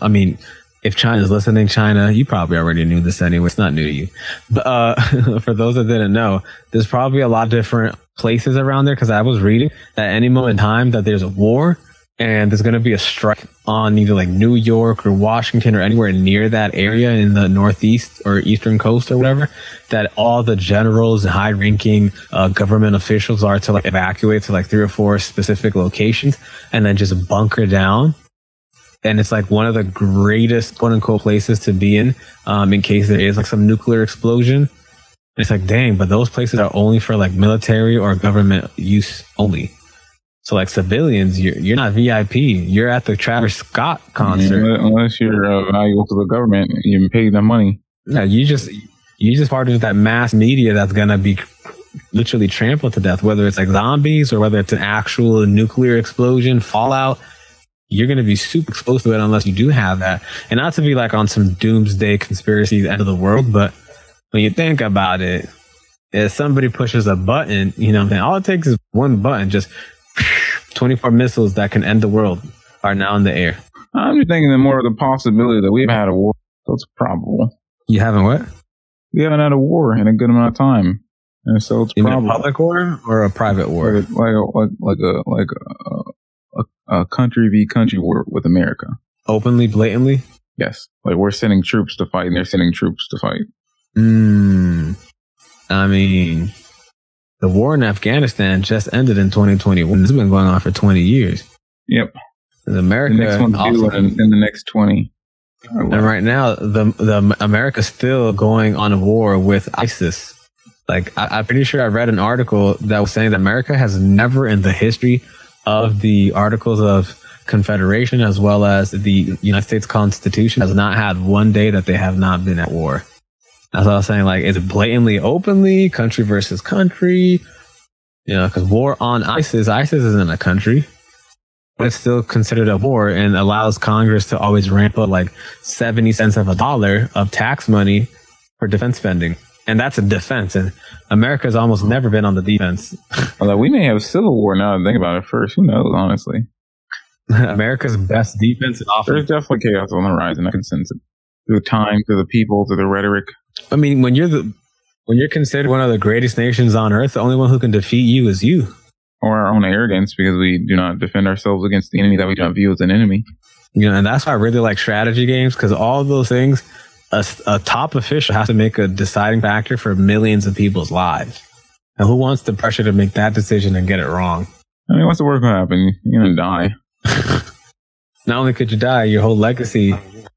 if China's listening, China, you probably already knew this anyway. It's not new to you. But for those that didn't know, there's probably a lot of different places around there, because I was reading that any moment in time that there's a war and there's going to be a strike on either like New York or Washington or anywhere near that area in the Northeast or Eastern coast or whatever, that all the generals and high-ranking government officials are to like evacuate to like 3 or 4 specific locations and then just bunker down. And it's like one of the greatest quote unquote places to be in case there is like some nuclear explosion. And it's like, dang, but those places are only for like military or government use only. So like civilians, you're not VIP. You're at the Travis Scott concert. Unless you're valuable to the government, you pay them money. No, you just part of that mass media that's gonna be literally trampled to death, whether it's like zombies or whether it's an actual nuclear explosion, fallout. You're going to be super exposed to it unless you do have that. And not to be like on some doomsday conspiracy, the end of the world, but when you think about it, if somebody pushes a button, you know, then all it takes is one button, just 24 missiles that can end the world are now in the air. I'm just thinking that more of the possibility that we've had a war. So it's probable. You haven't what? We haven't had a war in a good amount of time, and so it's probable. A public war or a private war? Like a country v country war with America. Openly, blatantly? Yes. Like we're sending troops to fight, and they're sending troops to fight. I mean, the war in Afghanistan just ended in 2021. It's been going on for 20 years. Yep. America the next one's due in the next 20. And right now, the America's still going on a war with ISIS. Like, I'm pretty sure I read an article that was saying that America has never in the history of the Articles of Confederation, as well as the United States Constitution, has not had one day that they have not been at war. That's what I was saying. Like, is it blatantly, openly, country versus country? You know, because war on ISIS isn't a country. But it's still considered a war and allows Congress to always ramp up like 70 cents of a dollar of tax money for defense spending. And that's a defense. And America's almost never been on the defense. Although we may have a civil war now to think about it first. Who knows, honestly? America's best defense and offense. There's definitely chaos on the horizon. I can sense it. Through time, through the people, through the rhetoric. I mean, when you're considered one of the greatest nations on earth, the only one who can defeat you is you. Or our own arrogance, because we do not defend ourselves against the enemy that we do not view as an enemy. You know, and that's why I really like strategy games, because all of those things, a top official has to make a deciding factor for millions of people's lives. And who wants the pressure to make that decision and get it wrong? I mean, what's the worst going to happen? You're going to die. Not only could you die, your whole legacy,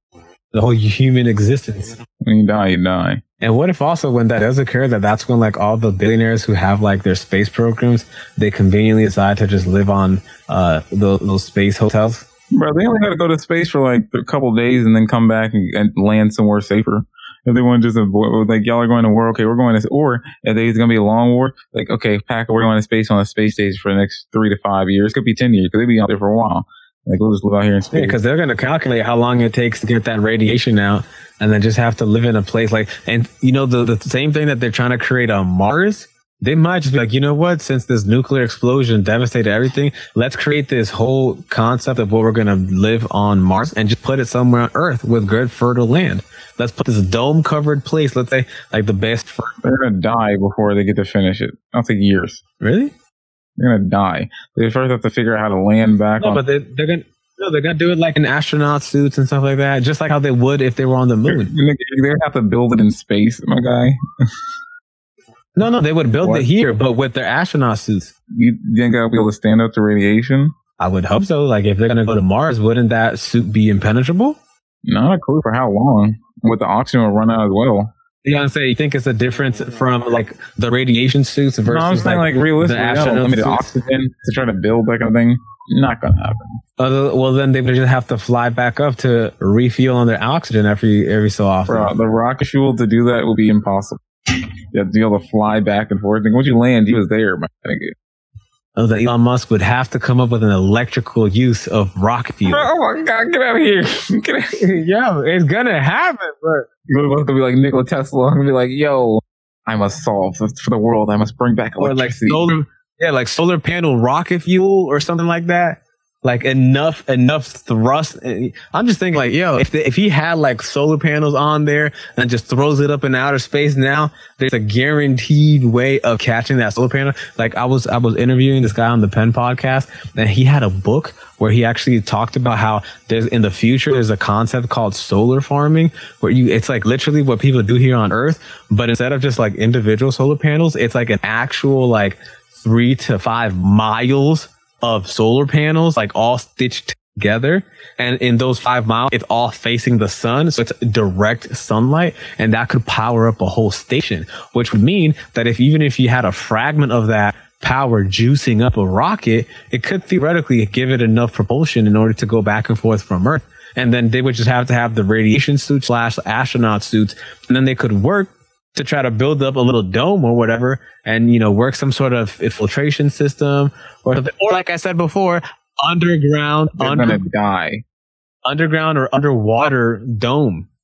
the whole human existence. When you die, you die. And what if also when that does occur, that's when like all the billionaires who have like their space programs, they conveniently decide to just live on those space hotels? Bro, they only got to go to space for like a couple of days and then come back and land somewhere safer. If they want to just avoid, like, y'all are going to war, okay, we're going to, or if it's going to be a long war, like, okay, Packer, we're going to space on a space station for the next 3 to 5 years. It could be 10 years, because they'll be out there for a while. Like, we'll just live out here in space. Yeah, because they're going to calculate how long it takes to get that radiation out and then just have to live in a place like, and you know, the same thing that they're trying to create on Mars, they might just be like, you know what, since this nuclear explosion devastated everything, let's create this whole concept of what we're going to live on Mars and just put it somewhere on Earth with good fertile land. Let's put this dome covered place, let's say, like the best. They're going to die before they get to finish it. I'll take years. Really? They're going to die. They first have to figure out how to land back. No, but they're going to do it like in astronaut suits and stuff like that, just like how they would if they were on the moon. They have to build it in space, my guy. No, they would build it here, but with their astronaut suits. You think I'll be able to stand up to radiation? I would hope so. Like, if they're going to go to Mars, wouldn't that suit be impenetrable? Not a clue for how long. With the oxygen will run out as well. You know what I'm saying? You think it's a difference from, like, the radiation suits versus, no, I'm saying, like realistically, the oxygen to try to build that kind of thing? Not going to happen. Well, then they would just have to fly back up to refuel on their oxygen every so often. Bro, the rocket fuel to do that will be impossible. You have to be able to fly back and forth. And once you land, he was there. That Elon Musk would have to come up with an electrical use of rocket fuel. Oh my God, get out of here. Get out of here. Yeah, it's going to happen, bro. You're going to be like Nikola Tesla and be like, yo, I must solve for the world. I must bring back electricity. Or like solar panel rocket fuel or something like that. Like enough thrust. I'm just thinking like, yo, if he had like solar panels on there and just throws it up in outer space now, there's a guaranteed way of catching that solar panel. Like I was interviewing this guy on the Penn podcast and he had a book where he actually talked about how in the future, there's a concept called solar farming where it's like literally what people do here on Earth, but instead of just like individual solar panels, it's like an actual like 3 to 5 miles of solar panels, like all stitched together. And in those 5 miles, it's all facing the sun. So it's direct sunlight. And that could power up a whole station, which would mean that even if you had a fragment of that power juicing up a rocket, it could theoretically give it enough propulsion in order to go back and forth from Earth. And then they would just have to have the radiation suit / astronaut suits. And then they could work to try to build up a little dome or whatever and, you know, work some sort of filtration system or like I said before, underground or underwater dome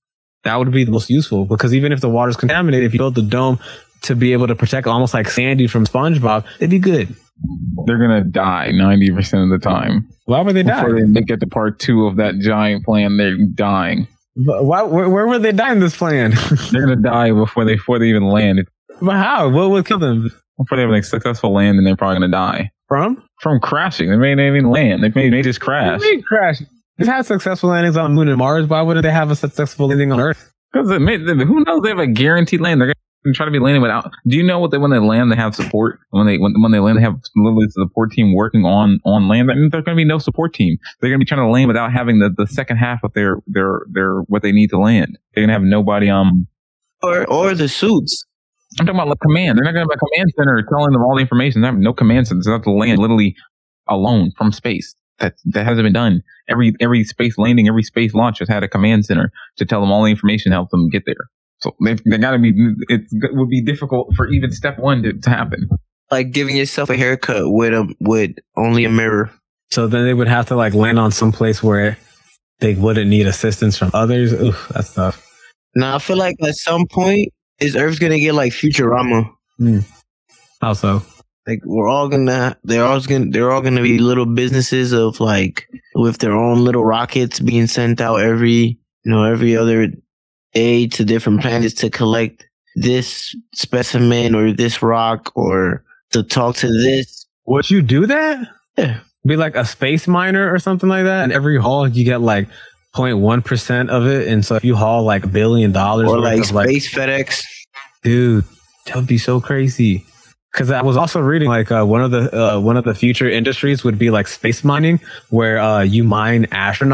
That would be the most useful, because even if the water's contaminated, if you build the dome to be able to protect, almost like Sandy from SpongeBob, it'd be good. They're gonna die 90% of the time. Why would they die? Before they get to part 2 of that giant plan, they're dying. But where would they die in this plan? They're gonna die before they even land. But how? What would kill them? Before they have a successful land, and they're probably gonna die from crashing. They may not even land. They may just crash. They crash. They've had successful landings on the moon and Mars. Why wouldn't they have a successful landing on Earth? Because who knows? They have a guaranteed land. They're gonna try to be landing without. Do you know when they land, they have support. When they land, they have literally the support team working on land. That means there's gonna be no support team. They're gonna be trying to land without having the second half of their what they need to land. They're gonna have nobody or the suits. I'm talking about like command. They're not gonna have a command center telling them all the information. They have no command center. They have to land literally alone from space. That hasn't been done. Every space landing, every space launch has had a command center to tell them all the information, help them get there. So they gotta be. It would be difficult for even step 1 to happen. Like giving yourself a haircut with only a mirror. So then they would have to like land on some place where they wouldn't need assistance from others. Oof, that's tough. Now I feel like at some point, is Earth's gonna get like Futurama? How so? Like they're all gonna be little businesses of like with their own little rockets being sent out every other day to different planets to collect this specimen or this rock or to talk to this. Would you do that? Yeah. Be like a space miner or something like that, and every haul you get like 0.1% of it, and so if you haul like $1 billion or like space FedEx, dude, that would be so crazy. Because I was also reading like one of the future industries would be like space mining, where you mine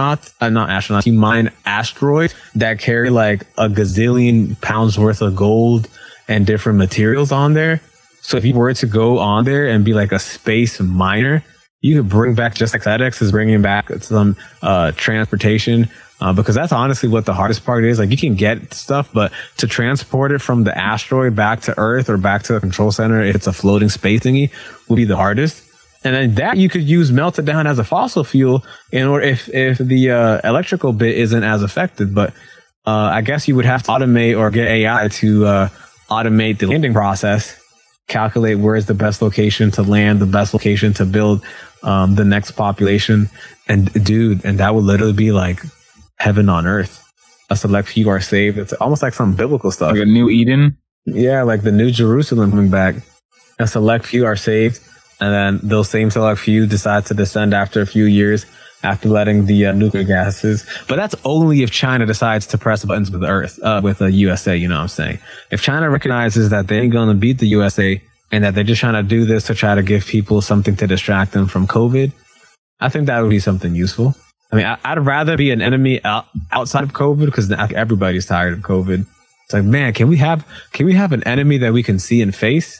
you mine asteroids that carry like a gazillion pounds worth of gold and different materials on there. So if you were to go on there and be like a space miner, you could bring back, just like FedEx is bringing back some transportation. Because that's honestly what the hardest part is. Like you can get stuff, but to transport it from the asteroid back to Earth or back to the control center, if it's a floating space thingy, would be the hardest. And then that you could use melted down as a fossil fuel in order if the electrical bit isn't as affected. But I guess you would have to automate or get AI to automate the landing process, calculate where is the best location to land, the best location to build the next population. And that would literally be like heaven on earth. A select few are saved. It's almost like some biblical stuff. Like a new Eden? Yeah, like the new Jerusalem coming back. A select few are saved, and then those same select few decide to descend after a few years after letting the nuclear gases. But that's only if China decides to press buttons with the Earth, with the USA, you know what I'm saying? If China recognizes that they ain't going to beat the USA and that they're just trying to do this to try to give people something to distract them from COVID, I think that would be something useful. I mean, I'd rather be an enemy outside of COVID, because everybody's tired of COVID. It's like, man, can we have an enemy that we can see and face?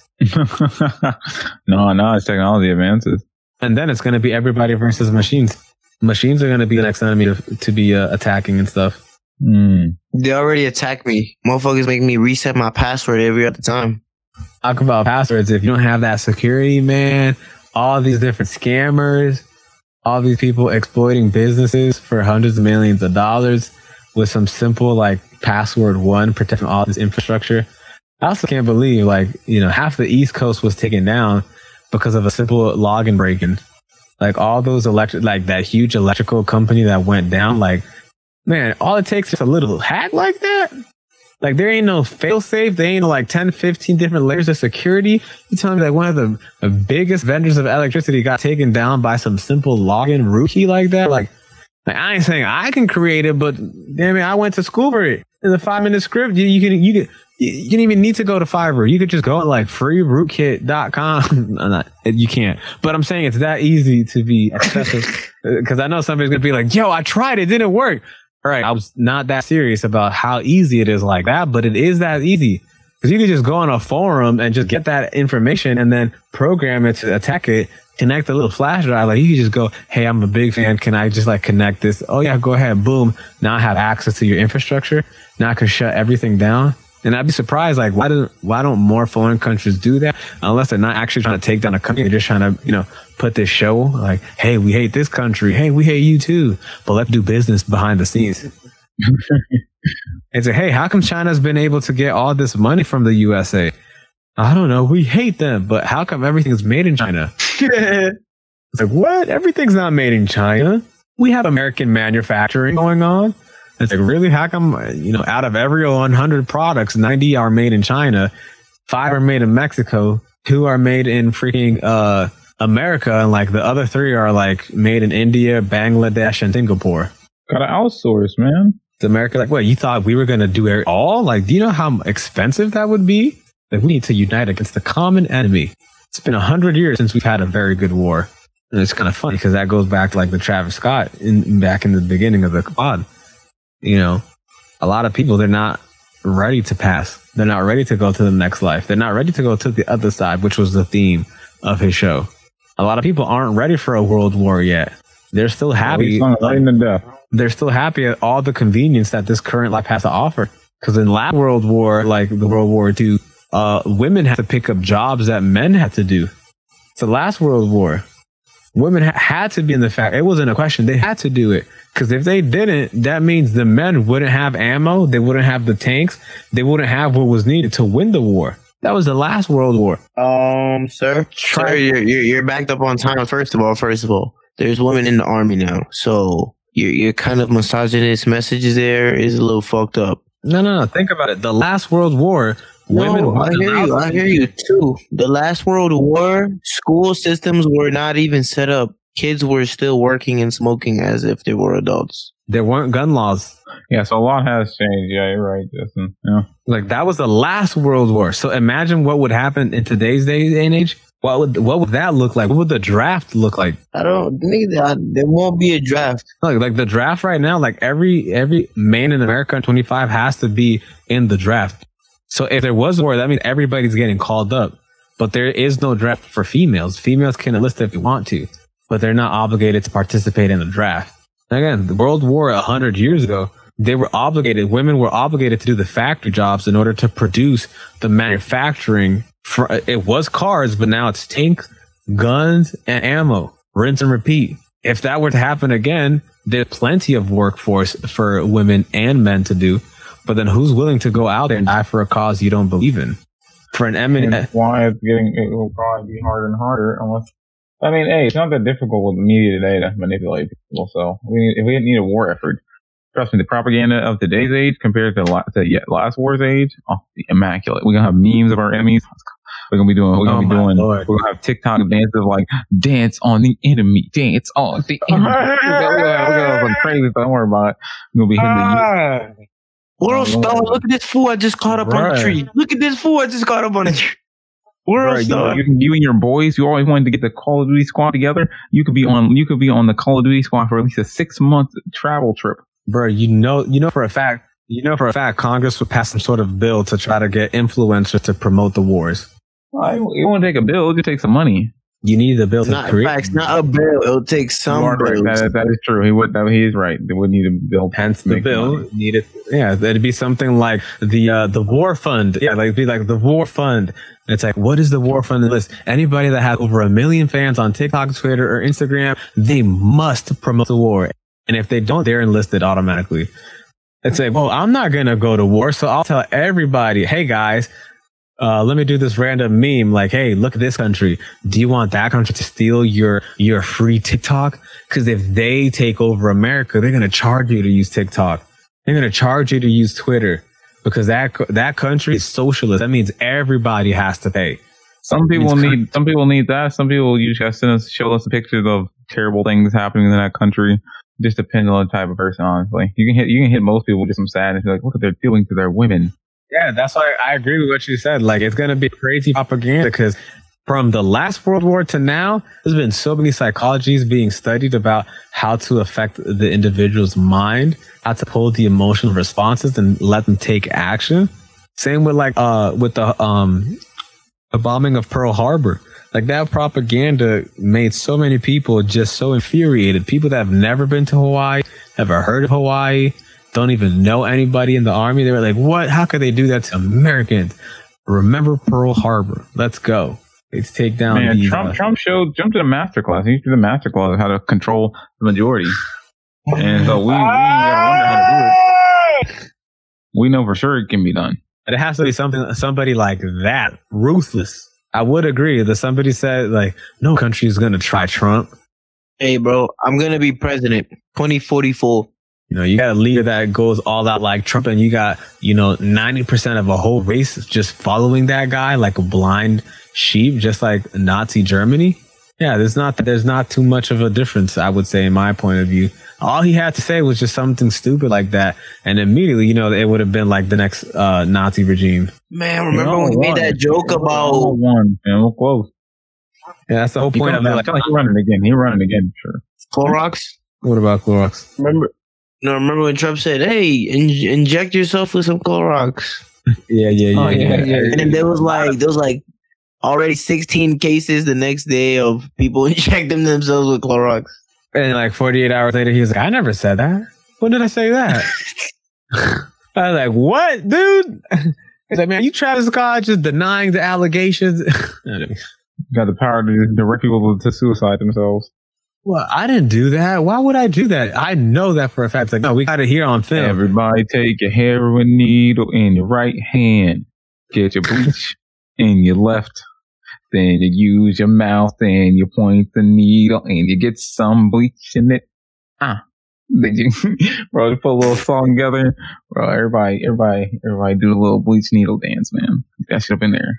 No, it's technology advances. And then it's going to be everybody versus machines. Machines are going to be the next enemy to be attacking and stuff. They already attack me. Motherfuckers make me reset my password every other time. Talk about passwords. If you don't have that security, man, all these different scammers, all these people exploiting businesses for hundreds of millions of dollars with some simple like password 1 protecting all this infrastructure. I also can't believe half the East Coast was taken down because of a simple login break-in. Like all those that huge electrical company that went down, like, man, all it takes is a little hack like that. Like there ain't no fail safe. There ain't no like 10, 15 different layers of security. You telling me that one of the biggest vendors of electricity got taken down by some simple login root key like that? Like I ain't saying I can create it, but damn it, I went to school for it. In the 5-minute script, you didn't even need to go to Fiverr. You could just go to like freerootkit.com. You can't. But I'm saying it's that easy to be accessible, because I know somebody's going to be like, yo, I tried, it didn't work. All right, I was not that serious about how easy it is like that, but it is that easy. Because you can just go on a forum and just get that information and then program it to attack it, connect a little flash drive. Like you can just go, hey, I'm a big fan. Can I just like connect this? Oh yeah, go ahead. Boom. Now I have access to your infrastructure. Now I can shut everything down. And I'd be surprised, like, why don't more foreign countries do that? Unless they're not actually trying to take down a country. They're just trying to, put this show like, hey, we hate this country. Hey, we hate you too. But let's do business behind the scenes. and say, hey, how come China's been able to get all this money from the USA? I don't know. We hate them, but how come everything's made in China? It's like, what? Everything's not made in China. We have American manufacturing going on. It's like, really? How come, out of every 100 products, 90 are made in China, 5 are made in Mexico, 2 are made in freaking America, and like the other 3 are like made in India, Bangladesh, and Singapore. Gotta outsource, man. It's America. Like, what? You thought we were going to do it all? Like, do you know how expensive that would be? Like, we need to unite against the common enemy. It's been 100 years since we've had a very good war. And it's kind of funny because that goes back to like the Travis Scott back in the beginning of the pod. A lot of people, they're not ready to pass. They're not ready to go to the next life. They're not ready to go to the other side, which was the theme of his show. A lot of people aren't ready for a world war yet. They're still happy. They're still happy at all the convenience that this current life has to offer. Because in last World War, like the World War II, women had to pick up jobs that men had to do. It's the last World War. Women had to be in the fact. It wasn't a question. They had to do it. Because if they didn't, that means the men wouldn't have ammo. They wouldn't have the tanks. They wouldn't have what was needed to win the war. That was the last World War. Sir, you're backed up on time. First of all, there's women in the army now. So your kind of misogynist messages there is a little fucked up. No. Think about it. The last World War, women. I hear you too. The last World War, school systems were not even set up. Kids were still working and smoking as if they were adults. There weren't gun laws. Yeah, so a lot has changed. Yeah, you're right, Justin. Yeah. Like, that was the last World War. So imagine what would happen in today's day and age. What would that look like? What would the draft look like? I don't think that there won't be a draft. Like the draft right now, like every man in America in 25 has to be in the draft. So if there was a war, that means everybody's getting called up. But there is no draft for females. Females can enlist if they want to, but they're not obligated to participate in the draft. Again, the World War 100 years ago, women were obligated to do the factory jobs in order to produce the manufacturing. It was cars, but now it's tanks, guns, and ammo. Rinse and repeat. If that were to happen again, there's plenty of workforce for women and men to do. But then who's willing to go out there and die for a cause you don't believe in? For an eminent... Why it will probably be harder and harder unless... I mean, hey, it's not that difficult with the media today to manipulate people. So if we need a war effort, trust me, the propaganda of today's age compared to last war's age, immaculate. We're gonna have memes of our enemies. We're gonna have TikTok dances like dance on the enemy, dance on the enemy. We're gonna have crazy. Don't worry about it. We're gonna be hitting the World Star, look at this fool I just caught up on the tree. Look at this fool I just caught up on the tree. World Star. You and your boys, you always wanted to get the Call of Duty squad together. You could be on the Call of Duty squad for at least a 6-month travel trip. Bro, you know for a fact Congress would pass some sort of bill to try to get influencers to promote the wars. It won't take a bill, it just takes some money. You need the bill to create. It's not a bill. It'll take some bills. That is true. He is right. They would need a bill. Hence the bill needed. Yeah, that'd be something like the war fund. Yeah, like it'd be like the war fund. And it's like, what is the war fund list? Anybody that has over 1 million fans on TikTok, Twitter, or Instagram, they must promote the war. And if they don't, they're enlisted automatically. It's like, well, I'm not gonna go to war, so I'll tell everybody, hey guys. Let me do this random meme like, hey, look at this country. Do you want that country to steal your free TikTok? Because if they take over America, they're going to charge you to use TikTok. They're going to charge you to use Twitter because that country is socialist. That means everybody has to pay. Some people need that. Some people usually show us pictures of terrible things happening in that country. Just depends on the type of person, honestly. You can hit most people with just some sadness. Like, look what they're doing to their women. Yeah, that's why I agree with what you said. Like, it's going to be crazy propaganda because from the last World War to now, there's been so many psychologies being studied about how to affect the individual's mind, how to pull the emotional responses and let them take action. Same with the bombing of Pearl Harbor. Like, that propaganda made so many people just so infuriated. People that have never been to Hawaii, never heard of Hawaii, don't even know anybody in the army. They were like, what? How could they do that to Americans? Remember Pearl Harbor. Let's go. Let's take down these. Trump jumped to the masterclass. He did the masterclass on how to control the majority. And so we gotta wonder how to do it. We know for sure it can be done. But it has to be somebody like that, ruthless. I would agree that somebody said, like, no country is going to try Trump. Hey, bro, I'm going to be president 2044. You know, you got a leader that goes all out like Trump, and you got, 90% of a whole race just following that guy like a blind sheep, just like Nazi Germany. Yeah, there's not too much of a difference, I would say, in my point of view. All he had to say was just something stupid like that, and immediately, it would have been like the next Nazi regime. Man, remember when he made that joke about one? Man, we're close. Yeah, that's the whole point of it. I feel like he's running again. He's running again, sure. Clorox? What about Clorox? Remember when Trump said, "Hey, inject yourself with some Clorox"? Yeah. And then there was like already 16 cases the next day of people injecting themselves with Clorox. And like 48 hours later, he was like, I never said that. When did I say that? I was like, what, dude? He's like, man, you Travis Scott just denying the allegations. Got the power to direct people to suicide themselves. Well, I didn't do that. Why would I do that? I know that for a fact. It's like, no, we got it here on film. Everybody take your heroin needle in your right hand. Get your bleach in your left. Then you use your mouth and you point the needle and you get some bleach in it. Then you, bro, you put a little song together. Bro, everybody do a little bleach needle dance, man. That shit up in there.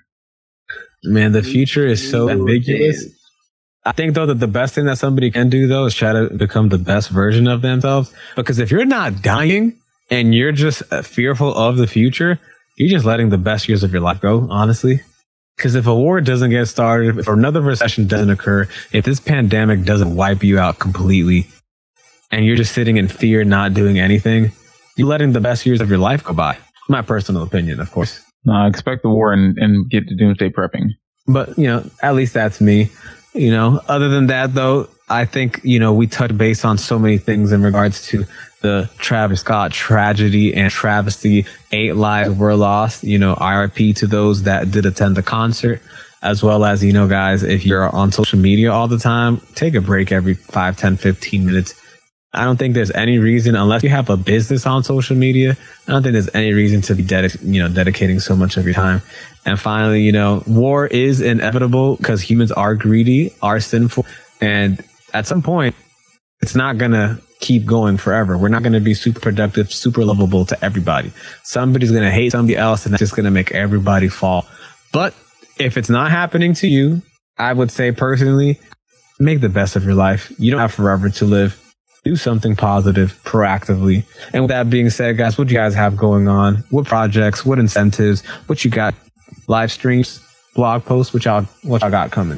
Man, the future is so ambiguous. I think, though, that the best thing that somebody can do, though, is try to become the best version of themselves. Because if you're not dying and you're just fearful of the future, you're just letting the best years of your life go, honestly. Because if a war doesn't get started, if another recession doesn't occur, if this pandemic doesn't wipe you out completely, and you're just sitting in fear, not doing anything, you're letting the best years of your life go by. My personal opinion, of course. No, I expect the war and get to doomsday prepping. But, at least that's me. Other than that, though, I think, we touch base on so many things in regards to the Travis Scott tragedy and travesty. 8 lives were lost. RIP to those that did attend the concert, as well as, guys, if you're on social media all the time, take a break every 5, 10, 15 minutes. I don't think there's any reason, unless you have a business on social media, I don't think there's any reason to be dedicating so much of your time. And finally, war is inevitable because humans are greedy, are sinful. And at some point, it's not going to keep going forever. We're not going to be super productive, super lovable to everybody. Somebody's going to hate somebody else, and that's just going to make everybody fall. But if it's not happening to you, I would say personally, make the best of your life. You don't have forever to live. Do something positive proactively. And with that being said, guys, what do you guys have going on? What projects? What incentives? What you got? Live streams, blog posts? What y'all got coming?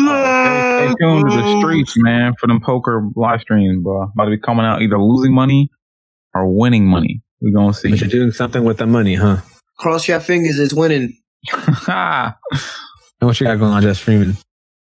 Stay tuned to the streets, man, for them poker live streams, bro. About to be coming out either losing money or winning money. We're gonna see. But you're doing something with the money, huh? Cross your fingers, it's winning. And what you got going on, Just Freeman?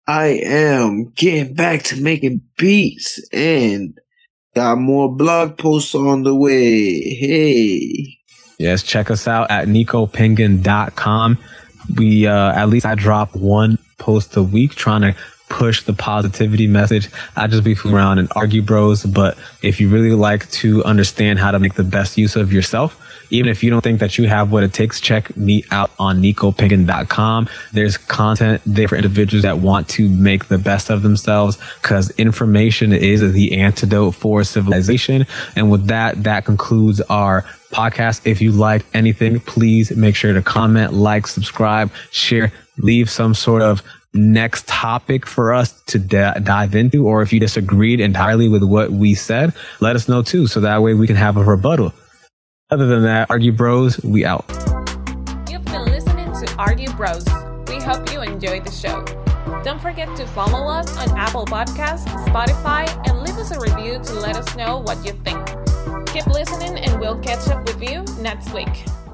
I am getting back to making beats and got more blog posts on the way. Hey. Yes, check us out at NicoPenguin.com. We, at least I drop 1 post a week trying to push the positivity message. I just be fooling around and argue bros, but if you really like to understand how to make the best use of yourself, even if you don't think that you have what it takes, check me out on NicoPenguin.com. There's content there for individuals that want to make the best of themselves, because information is the antidote for civilization. And with that, that concludes our podcast. If you like anything, please make sure to comment, like, subscribe, share, leave some sort of next topic for us to dive into. Or if you disagreed entirely with what we said, let us know too, so that way we can have a rebuttal. Other than that, Argue Bros, we out. You've been listening to Argue Bros. We hope you enjoyed the show. Don't forget to follow us on Apple Podcasts, Spotify, and leave us a review to let us know what you think. Keep listening and we'll catch up with you next week.